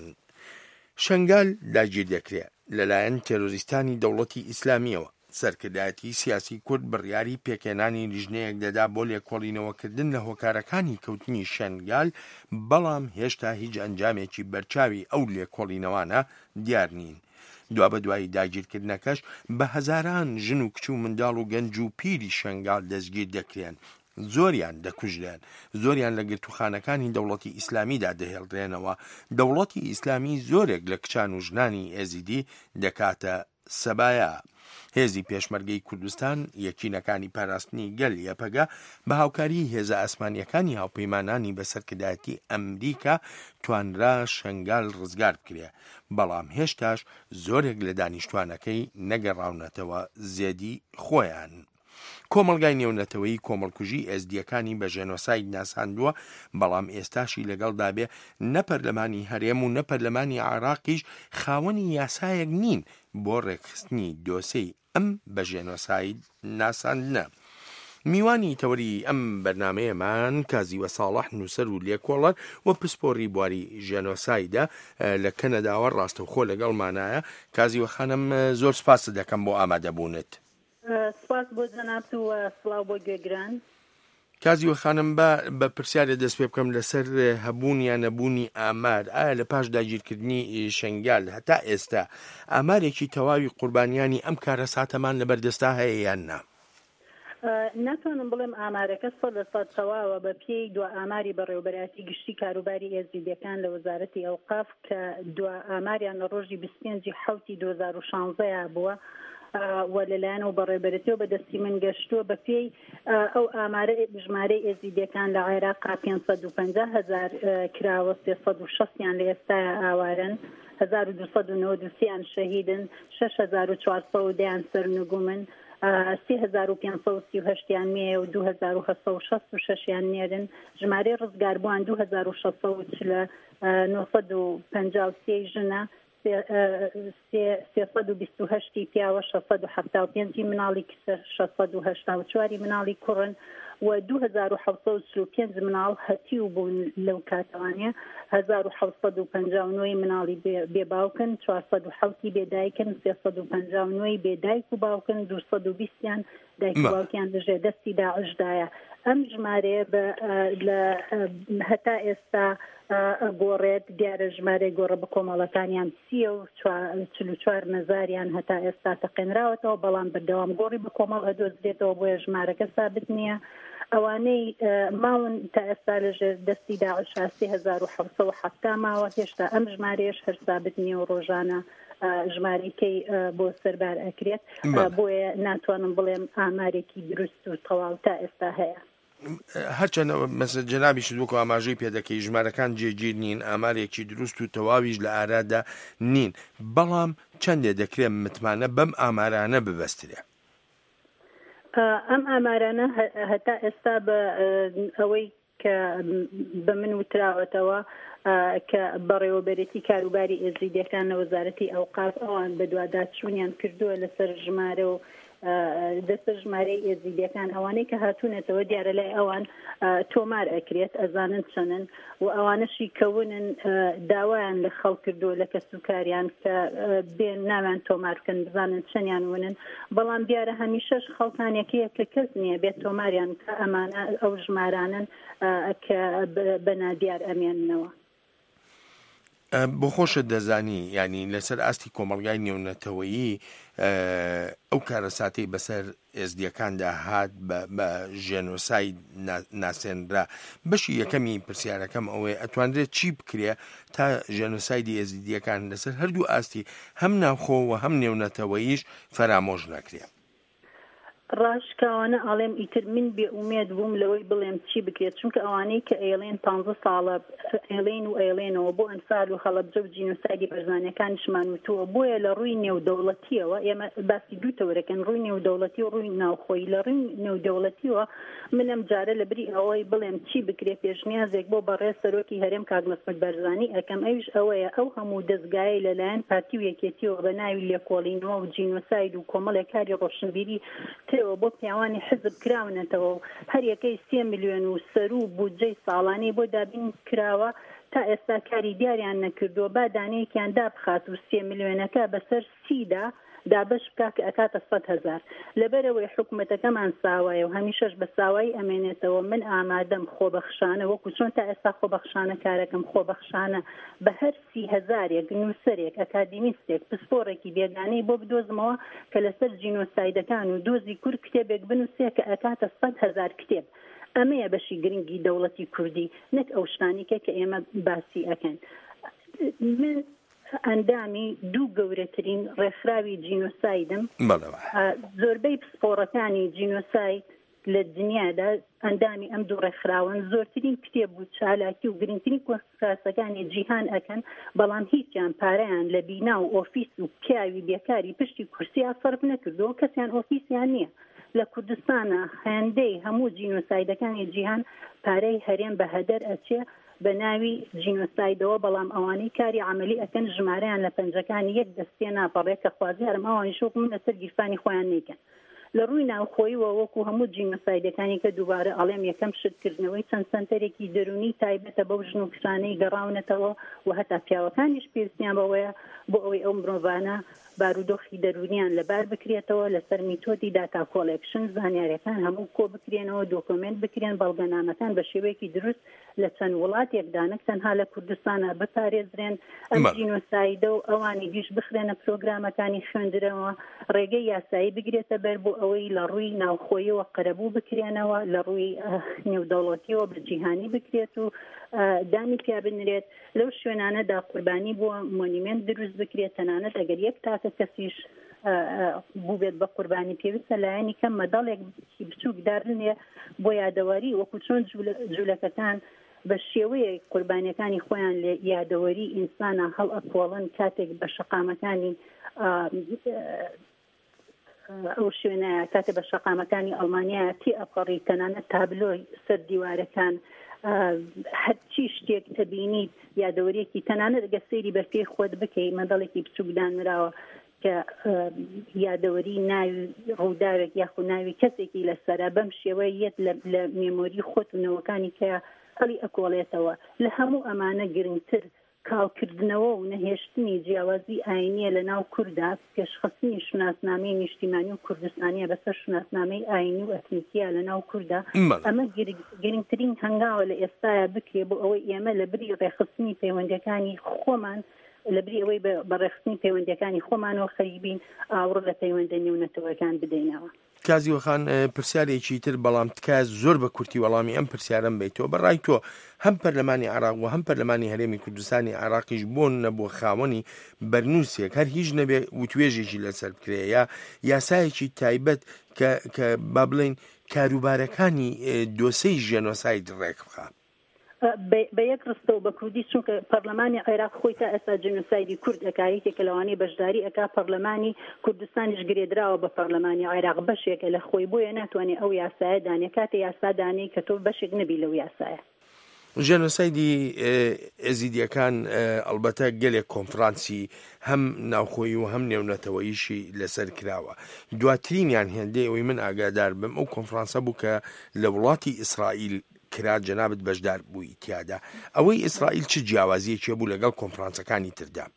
شەنگال داگیر دەکرێت لەلایەن تێرۆریستانی دەوڵەتی ئیسلامیەوە. سەرکردایەتی سیاسی کورد بڕیاری پێکێنانی لیژنەیەک دەدا بۆ لێکۆڵینەوەکردن لە هۆکارەکانی کەوتنی شەنگال، بەڵام هێشتا هیچ ئەنجامێکی بەرچاوی ئەو لێکۆڵینەوانە دیار نین. دوا بە دوایی داگیرکردنەکەش بە هەزاران ژن و کچ و منداڵ و گەنج و پیری شەنگال دەستگیر دەکرێن، زۆریان دەکوژرێن، زۆریان لە گرتوخانەکانی دەوڵەتی ئیسلامیدا دەهێڵدرێنەوە. دەوڵەتی ئیسلامی زۆرێک لە کچان و ژنانی ئێزیدی دەکاتە سەبایە. هێزی پێشمەرگەی کوردستان یەکینەکانی پاراستنی گەل یەپەگا بە هاوکاری هێزە ئەسمانیەکانی هاوپەیمانانی بەسەرکردایەتی ئەمریکا توانرا شەنگال ڕزگار بکرێ، بەڵام هێشتاش زۆرێک لە دانیشتوانەکەی نەگەڕاونەتەوە زێدی خۆیان. کۆمەلگای نێونەتەوەی کۆمەڵکوژی ئێزدیەکانی بە ژێنۆساید ناساندووە، بەڵام ئێستاشی لەگەڵدا بێ نە پەرلەمانی هەرێم و نە پەرلەمانی عێراقیش خاوەنی یاسایەک نین بۆ ڕێکخستنی دۆسەی ئەم بە ژێنۆساید ناساندنە. میوانی تەوەری ئەم بەرنمەیەمان کازیوە ساڵح نووسەر و لێکۆڵەر و پسپۆڕی بواری ژێنۆسایدە لە کەنەداوە ڕاستەوخۆ لەگەڵمانایە. کازیوە خانم زۆر سپاس دەکەم بۆ ئامادەبوونت. سپاس بۆ جەنابت و سڵاو بۆ گوێگران. کازیوە خانم بە پرسیارە دەست پێ بکەم لەسەر هەبوون یان نەبوونی ئامار. ئایا لە پاش داگیرکردنی شەنگال هەتا ئێستا ئامارێکی تەواوی قوربانیانی ئەم کارە ساتەمان لە بەردەستا هەیە یان نا؟ ناتوانم بڵێم ئامارەکە سەد لە سەد تەواوە بە پێی دو ئاماری بەڕێوەبەرەتی گشتی کاروباری ئێزیدیەکان لە وەزارەتی ئەوقاف کە دو ئاماریان لە ڕۆژی بیست و پێنجی حەوتی دوو هەزار و شانزە بووە و لەلایەنەوە بەڕێوەبەرەتیەوە بەدەستی من گەشتووە بە پێی ئەو ئامارە ژمارەی ئێزیدیەکان لە عێراقا پێنجسەد و پەنجا هەزار کراوە، سێسەد و شەستیان لە ئێستاە ئاوارن، هەزار و دووسەد و نۆ دووسیان شەهیدن، شەش هەزار و چوارسەد و دەیان سەرنگومن، سێ هەزار و پێنجسەد و سی و هەشتیان مێ و دوو هەزار و هەسەد و شەست و شەشیان نێرن. ژمارەی ڕزگاربووان دوو هەزار و شەسەد و چلە نۆسەد و پەنجا و سێ ژنە، سێسەد و بیست و هەشتی پیاوە، شەسەد و حەفتا و پێنجی مناڵی کچە، شەسەد و هەشتا و چواری مناڵی کوڕن و دوو هەزار و حەوتسەد و چل و پێنج مناڵ هەتی و بوون لەو کاتەوانە، هەزار و حەوتسەد و پەنجا و نۆی مناڵی بێباوکن، چوارسەد و حەوتی بێدایکن، سێسەد و پەنجا و نۆی بێدایک و باوکن، دووسەد و بیستیان دایک و باوکیان لەژێر دەستی داعشدایە. ئەم ژمارەیە لە هەتا ئێستا گۆڕێت، دیارە ژمارەی گۆڕە بە کۆمەڵەکانیان سیە و چل و چوار نەزاریان هەتا ئێستا تەقێنراوەتەوە، بەڵام بەردەوام گۆڕی بە کۆمەڵ ئەدۆزرێتەوە بۆیە ژمارەکە ثابت نییە. ئەوانەی ماون تا ئێستا لەژێر دەستی داعشا سێ هەزار و حەوتسەد و حەفتا ماوە، هێشتا ئەم ژمارەیەش هەر ثابت نییە و ڕۆژانە ژمارەکەی بۆ سەربار ئەکرێت، بۆیە ناتوانم بڵێم ئامارێکی دروست و تەواو تا ئێستا هەیە. هەرچەند مەسە جەنابیش دووکە ئاماژەی پێدەکەی ژمارەکان جێگیر نین، ئامارێکی دروست و تەواویش لە ئارادا نین، بەڵام چەندێ دەکرێت متمانە بەم ئامارانە ببەسترێ؟ ئەم ئامارانە هەتا ئێستا بە ئەوەی کە بە من وتراوەتەوە کە بەڕێوەبەرەتی کاروباری ئێزیدیەکان لە وەزارەتی ئەوقاف ئەوان بە دوواداچوونیان کردووە لەسەر ژمارە و دەستە ژمارەی ئێزیدیەکان ئەوانەی کە هاتوونێتەوە دیارە لای ئەوان تۆمار ئەکرێت ئەزانن چەنن و ئەوانەشی کەونن داوایان لە خەڵک کردو لە کەسوکاریان کە بێن ناویان تۆمارکەن بزانن چەندیان ونن بەڵام دیارە هەمیشەش خەڵکانێکەیە کە کەس نییە بێت تۆماریان کە ئەمانە ئەو ژمارانن کە بەنادیار ئەمێننەوە. بۆ خۆشە دەزانی ینی لەسەر ئاستی کۆمەڵگای نێونەتەوەیی ئەو کارەساتەی بەسەر ئێزدیەکاندا هات بە ژێنۆساید ناسێنرا بەشی یەکەمی پرسیارەکەم ئەوەیە ئەتوانرێت چی بکرێ تا ژێنۆسایدی ئێزیدیەکان لەسەر هەردوو ئاستی هەم ناوخۆوە هەم نێونەتەوەییش فەرامۆژ نەکرێ. ڕاشکاوانە ئاڵێم ئیتر من بێ ئومێد بووم لەوەی بڵێم چی بکرێت چونکە ئەوانەی کە ئێڵێن پانزە ساڵە ئێڵێن و ئێڵێنەوە بۆ ئەنفال و خەڵەبجە و جینۆسایدی بەرزانەکانشمان وتووە بۆیە لە ڕووی نێودەوڵەتیەوە ئێمە باسی دوو تەورەکەن ڕووی نێودەوڵەتی و ڕووی ناوخۆی لە ڕووی نێودەوڵەتیەوە منم جارە لەبری ئەوەی بڵێم چی بکرێت پێشنیازێک بۆ بەڕێز سەرۆکی هەرێم کاک مەسعود بەرزانی ئەەکەم ئەویش ئەوەیە ئەو هەموو دەستگایە لەلایەن پارتی و یەکێتیەوە بە ناوی لێکۆڵینەوە و جینۆساید و کۆمەڵێک کاری ڕۆشنبیری تێوە بۆ پیاوانی حزب کراونەتەوە و هەر یەکەی سێ میلیۆن و سەر و بودجەی ساڵانەی بۆ دابین کراوە تا ئێستا کاری دیاریان نەکردووە با دانەیەکیان دابخات و سێ میلیۆنەکە بەسەر سیدا دابش بکا کە ئەکاتە سەد هەزار لەبەرەوەی حکوومەتەکەمان ساوایە و هەمیشەش بە ساوایی ئەمێنێتەوە من ئامادەم خۆبەخشانە وەکو چۆن تا ئێستا خۆبەخشانە کارەکەم خۆبەخشانە بە هەر سی هەزارێک نووسەرێک ئەکادیمیستێک پسپۆڕێکی بێگانەی بۆ بدۆزمەوە کە لەسەر جینۆسایدەکان و دۆزی کورد کتێبێک بنووسێ کە ئەکاتە سەد هەزار کتێب ئەمەیە بەشی گرنگی دەوڵەتی کوردی نەک ئەو شتانێکە کە ئێمە باسی ئەکەن. من ئەندامی دوو گەورەترین ڕێکخراوی جینۆسایدم زۆربەی پسپۆڕەکانی جینۆساید لە دنیادا ئەندامی ئەم دوو ڕێکخراون زۆرترین کتێب و چالاکی و گرنگترین کۆسکاسەکانی جیهان ئەکەن بەڵام هیچیان پارەیان لە بینا و ئۆفیس و پیاوی بێکاری پشتی کورسیا سەرف نەکردەوە کەسیان ئۆفیسیان نییە. لە کوردستانە هەندەی هەموو جینۆسایدەکانی جیهان پارەی هەرێم بە هەدەر ئەچێ بە ناوی جینۆسایدەوە بەڵام ئەوانەی کاری عملی ئەکەن ژمارەیان لە پەنجەکانی یەک دەستێ ناپەڕێت کە خوازیارم ئەوانی شوق من لەسەر گیرفانی خۆیان نیکەن. لە ڕووی ناوخۆییوە وەکو هەموو جینۆسایدەکانی کە دووبارە ئەڵێم یەکەم شتکردنەوەی چەند سنتەرێکی دەرونی تایبەتە بەو ژن و کسانەی گەڕاونەتەوە و هەتا پیاوەکانیش پێویستیان بەوەیە بۆ ئەوەی ئەو مرۆڤانە بارودۆخی دەرونیان لەبار بکرێتەوە لەسەر میتۆدی داتا کۆڵێکشن زانیاریەکان هەموو کۆ بکرێنەوە دۆکۆمنت بکرێن بەڵگەنامەکان بە شێوەیەکی دروست لە چەند وڵاتێکدا نەک تەنها لە کوردستانە بپارێزرێن ئەم جینۆسایدە و ئەوانی دیش بخرێنە پرۆگرامەکانی خوێندرەوە ڕێگەی یاسایی بگرێتە بەر بۆ ئەوەی لە ڕووی ناوخۆیەوە قەرەبوو بکرێنەوە لە ڕووی نێودەوڵەتیەوە بە جیهانی بکرێت و دانی پیا بنرێت لەو شوێنانەدا قوربانی بۆ مۆنیمنت دروست بکرێت تەنانەت ئەگەر یەک تاکە کەسیش بوو بێت بە قوربانی پێویستە لایەنی کەم مەداڵێکی بچووکدارنێ بۆ یادەواری وەکو چۆن جوولەکەکان بە شێوەیە قوربانیەکانی خۆیان لە یادەوەری ئینسانە هەڵ ئەپۆڵن کاتێک بە شەقامەکانی ئەو شوێنەیە کاتێک بە شەقامەکانی ئەڵمانیا تی ئەپەڕی تەنانەت تابلۆی سەر دیوارەکان هەرچی شتێک تەبینیت یادەوەریەکی تەنانەت ئەگە سەیری بەرپێی خۆت بکەی مەدەڵێکی بچووکدانراوە کە یادەوەری ناوی ڕووداوێک یاخو ناوی کەسێکی لەسەرە بەم شێوەیە یەت لە مێمۆری خۆت و نەوەکانی کە هەڵی ئەکۆڵێتەوە لە هەموو ئەمانە گرنگتر کاڵکردنەوە و نەهێشتنی جیاوازی ئاینیە لە ناو کووردا پێشخستنی شناسنامەی نیشتیمانی و کوردستانیە بەسەر شناسنامەی ئاینی و ئەتنیکیە لە ناو کووردا ئەمە گرنگترین هەنگاوە لە ئێستاە بکرێ بۆ ئەوەی ئێمە لە بری ڕێخستنی پەیوەندەکانی خۆمان لەبری ئەوەی بە ڕێخستنی پەیوەندەکانی خۆمانەوە خەریبین ئاوڕ لە پەیوەندە نێونەتەوەکان بدەینەوە. کازیوەخان پرسیارێکی تر بەڵام تکای زۆر بە کورتی وەڵامی ئەم پرسیارم بیتەوە بەڕای تۆ هەم پەرلەمانی عێراق و هەم پەرلەمانی هەرێمی کوردستانی عێراقیش بۆن نەبووە خاوەنی بەرنووسێک هەر هیچ نەبێ وتوێژێکی لەسەر بکرێ یا یاسایەکی تایبەت کە با بڵێن کاروبارەکانی دۆسەی ژێنۆساید ڕێک بخات. بە یەک ڕستەوە بە کوردی چونکە پەرلەمانی عێراق خۆی تا ئێستا جێنۆسایدی کورد ئەکایەتێکە لەوانەی بەشداری ئەکا پەرلەمانی کوردستانیش گرێدراوە بە پەرلەمانی عێراق بەشێکە لە خۆی بۆیە ناتوانێت ئەو یاسایە دانێ کاتێ یاسا دانەی کە تۆ بەشێک نەبی لەو یاسایە. ژێنۆسایدی ئێزیدیەکان ئەلبەتە گەلێک کۆنفرانسی هەم ناوخۆیی و هەم نێونەتەوەییشی لەسەر کراوە. دواترینیان هێندەی ئەوەی من ئاگادار بم ئەو کۆنفرانسە بوو کە لە وڵاتی ئیسرائیل کرا، جەنابەت بەشدار بووی تیادا. ئەوەی ئیسرائیل چ جیاوازیەکی بوو لەگەڵ کۆنفرانسەکانی تردا؟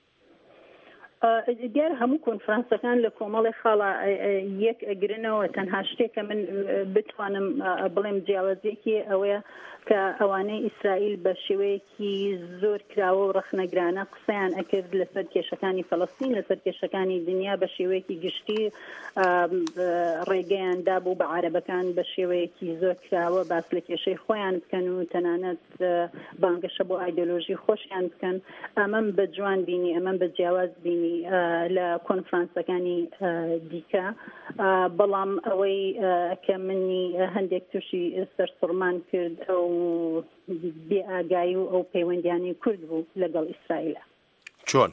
دیار هەموو کۆنفرانسەکان لە کۆمەڵی خاڵە یەک ئەگرنەوە. تەنها شتێکە من بتوانم بڵێم جیاوازیەکی ئەوەیە کە ئەوانەی ئیسرائیل بە شێوەیەکی زۆر کراوە و ڕەخنەگرانە قسەیان ئەکرد لەسەر کێشەکانی فەڵەستین، لەسەر کێشەکانی دنیا بە شێوەیەکی گشتی ڕێگەیاندا بوو بە عارەبەکان بە شێوەیەکی زۆر کراوە باس لە کێشەی خۆیان بکەن و تەنانەت بانگەشە بۆ ئایدۆلۆژی خۆشیان بکەن. ئەمەم بە جوان بینی، ئەمەم بە جیاواز بینی لە کۆنفرانسەکانی دیکە. بەڵام ئەوەی کە منی هەندێک تووشی سەرسوڕمان کرد ئەو بێ ئاگایی و ئەو پەیوەندیانی کورد بوو لەگەڵ ئیسرائیلە. چۆن؟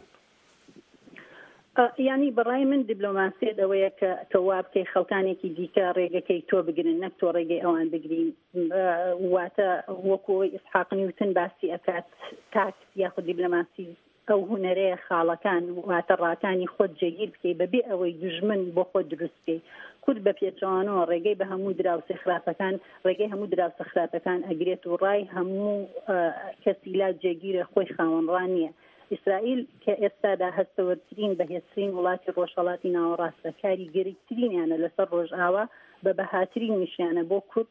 ینی بەڕای من دیبلۆماسیت ئەوەیە کە تەوا بکەی خەڵکانێکی دیکە ڕێگەکەی تۆ بگرن، نەک تۆ ڕێگەی ئەوان بگرین. واتە وەکوەوەی ئیسحاق نیوتن باسی ئەکات تاکس یاخود دیبلۆماسی ئەو هونەرەیە خاڵەکان واتە ڕاکانی خۆت جێگیر بکەی بەبێ ئەوەی دوژمن بۆ خۆت دروست بکەی. کورد بە پێچەوانەوە ڕێگەی بە هەموو دراوسێ خراپەکان ڕێگەی هەموو دراوسە خراپەکان ئەگرێت و ڕای هەموو کەسی لا جێگیرە خۆی خاوەنڕان نییە. ئیسرائیل کە ئێستادا هەستەوەرترین بەهێزترین وڵاتی ڕۆژهەڵاتی ناوەڕاستە، کاری گەرەکترینیانە لەسەر ڕۆژئاوا بە بەهاترین نیشانە بۆ کورد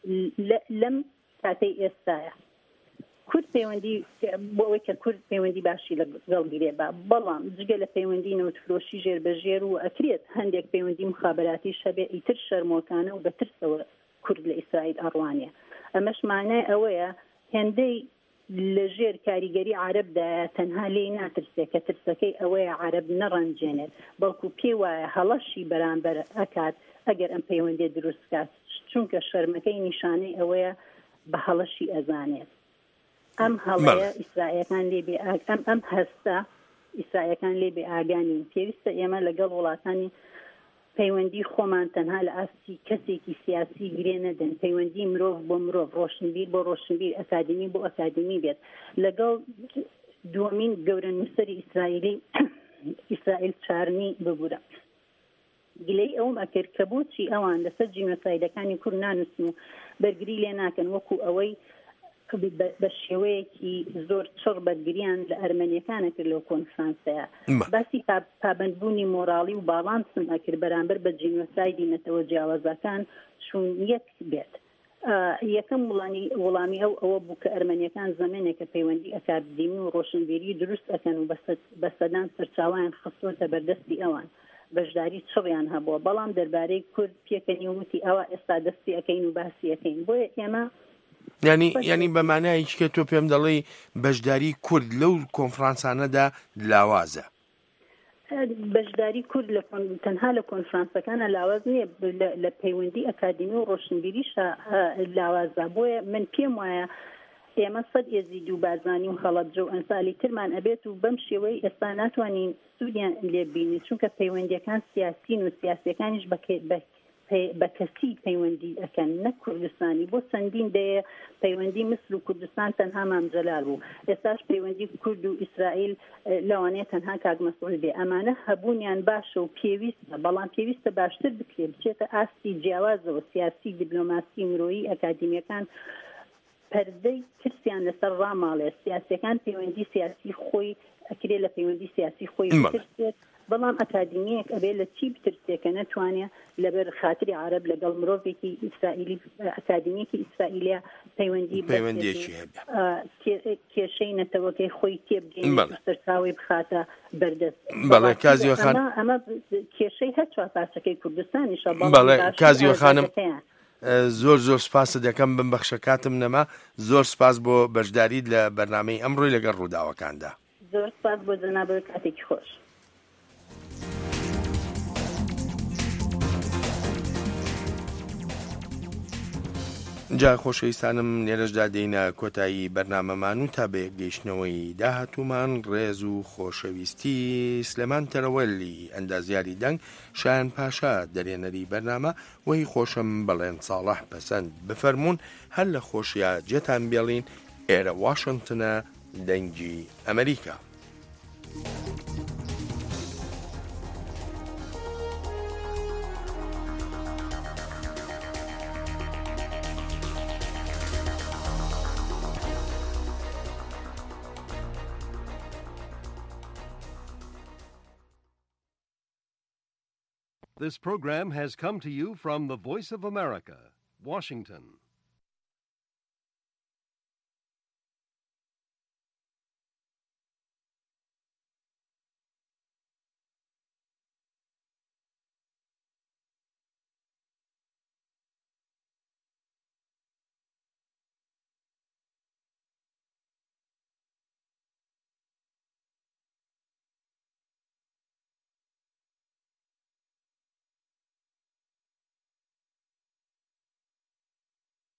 لەم کاتەی ئێستایە. کورد پەیوەندی بۆ ئەوەی کە کورد پەیوەندی باشی لەگەڵ گرێ بە، بەڵام جگە لە پەیوەندی نەوتفرۆشی ژێربەژێر و ئەکرێت هەندێک پەیوەندی مخابراتی شەبێ ئیتر شەرمۆکانە و بەترسەوە کورد لە ئیسرائیل ئەڕوانێ. ئەمەش مانای ئەوەیە هێندەی لەژێر کاریگەری عارەبدایە تەنها لێی ناترسێت کە ترسەکەی ئەوەیە عارەب نەڕەنجێنێت، بەڵکو پێی وایە هەڵەشی بەرامبەر ئەکات ئەگەر ئەم پەیوەندی دروست کات، چونکە شەرمەکەی نیشانەی ئەوەیە بە هەڵەشی ئەزانێت. ئەم هەڵەیە ئیسرائیلەکان لێ بێ ئەم ئەم هەستە ئیسرائیلەکان لێ بێ ئاگانین. پێویستە ئێمە لەگەڵ وڵاتانی پەیوەندی خۆمان تەنها لە ئاستی کەسێکی سیاسی گرێ نەدەن، پەیوەندی مرۆڤ بۆ مرۆڤ، ڕۆشنبیر بۆ ڕۆشنبیر، ئەکادمی بۆ ئەکادمی بێت. لەگەڵ دووەمین گەورە نووسەری ئیسرائیلی ئیسرائیل چارنی ببوورە. گلەی ئەوم ئەکرد کە بۆچی ئەوان لەسەر جینۆسایدەکانی کورد نانووسن و بەرگری لێ ناکەن، وەکو ئەوەی بە شێوەیەکی زۆر چڕ بەرگریان لە ئەرمەنیەکانە کرد لەو کۆنفرانسەیە. باسی پابەندبوونی مۆراڵی و باڵانسم ئەکرد بەرامبەر بە جینۆسایدی نەتەوە جیاوازەکان چون یەک بێت. یەکەم وەڵامی ئەو ئەوە بوو کە ئەرمەنیەکان زەمێنێکە پەیوەندی ئەکادمی و ڕۆشنبیری دروست ئەکەن و بە سەدان سەرچاوایان خستۆتە بەردەستی ئەوان، بەشداری چڕیان هەبووە. بەڵام دەربارەی کورد پێکەنی وتی ئەوە ئێستا دەستی ئەەکەین و باسی ئەەکەین. بۆیە ئێمە ینی ینی بەمانایکی کە تۆ پێم دەڵێ بەشداری کورد لەو کۆنفرانسانەدا لاوازە. بەشداری کورد لە تەنها لە کۆنفرانسەکانە لاواز نییە، لە پەیوەندی ئەکادمی و ڕۆشنبیریش لاوازە. بۆیە من پێم وایە ئێمە سەد ئێزیدی و بازانی و خەڵەتجە و ئەنسالی ترمان ئەبێت و بەم شێوەی ئێستا ناتوانین سوودیان لێبینی، چونکە پەیوەندیەکان سیاسین و سیاسیەکانیش بە کەسی پەیوەندی ئەەکەن، نەک کوردستانی. بۆ چەندین دەیە پەیوەندی مصر و کوردستان تەنها مامجەلال بوو، ئێستاش پەیوەندی کورد و ئیسرائیل لەوانەیە تەنها کاک مەسعود بێ. ئەمانە هەبوونیان باشە و پێویستە، بەڵام پێویستە باشتر بکرێت، بچێتە ئاستی جیاوازەوە سیاسی، دیبلۆماسی، مرۆیی، ئەکادمیەکان پەردەی ترسیان لەسەر ڕاماڵێ. سیاسیەکان پەیوەندی سیاسی خۆی ئەکرێ لە پەیوەندی سیاسی خۆی بترسێت، بەڵام ئەکادمیەک ئەبێ لە چی بترسێکە نەتوانێت لەبەر خاتری عرب لەگەڵ مرۆڤێکی ئیسرائیلی ئەکادمیەکی ئیسرائیلیا پەیوەندی پەیوەندیەکی کێشەی نەتەوەکەی خۆی تێبگەین سەرچاوی بخاتە بەردەست. بەڵێ کازیۆ خان ئەمە کێشەی هەر چوار پاسەکەی کوردستانیشە. بەڵێ کازیۆ خانم زۆر زۆر سپاس دەکەم بم بەخشە کاتم نەما. زۆر سپاس بۆ بەشداریت لە بەرنامەی ئەمڕۆی لەگەڵ ڕووداوەکاندا. زۆر سپاس بۆ جەنابەت، کاتێکی خۆش. جا خۆشەویستانم لێرەشدا دێینە کۆتایی بەرنامەمان و تا بە گەیشتنەوەی داهاتوومان ڕێز و خۆشەویستی سلێمان تەرەوەلی ئەندازیاری دەنگ شایان پاشا دەرێنەری بەرنامە وەی خۆشم بەڵێن ساڵح پەسەند بفەرمونون هەر لە خۆشیە جێتان بێڵین ئێرە واشنگتنە دەنگی ئەمریکا. This program has come to you from the Voice of America, Washington.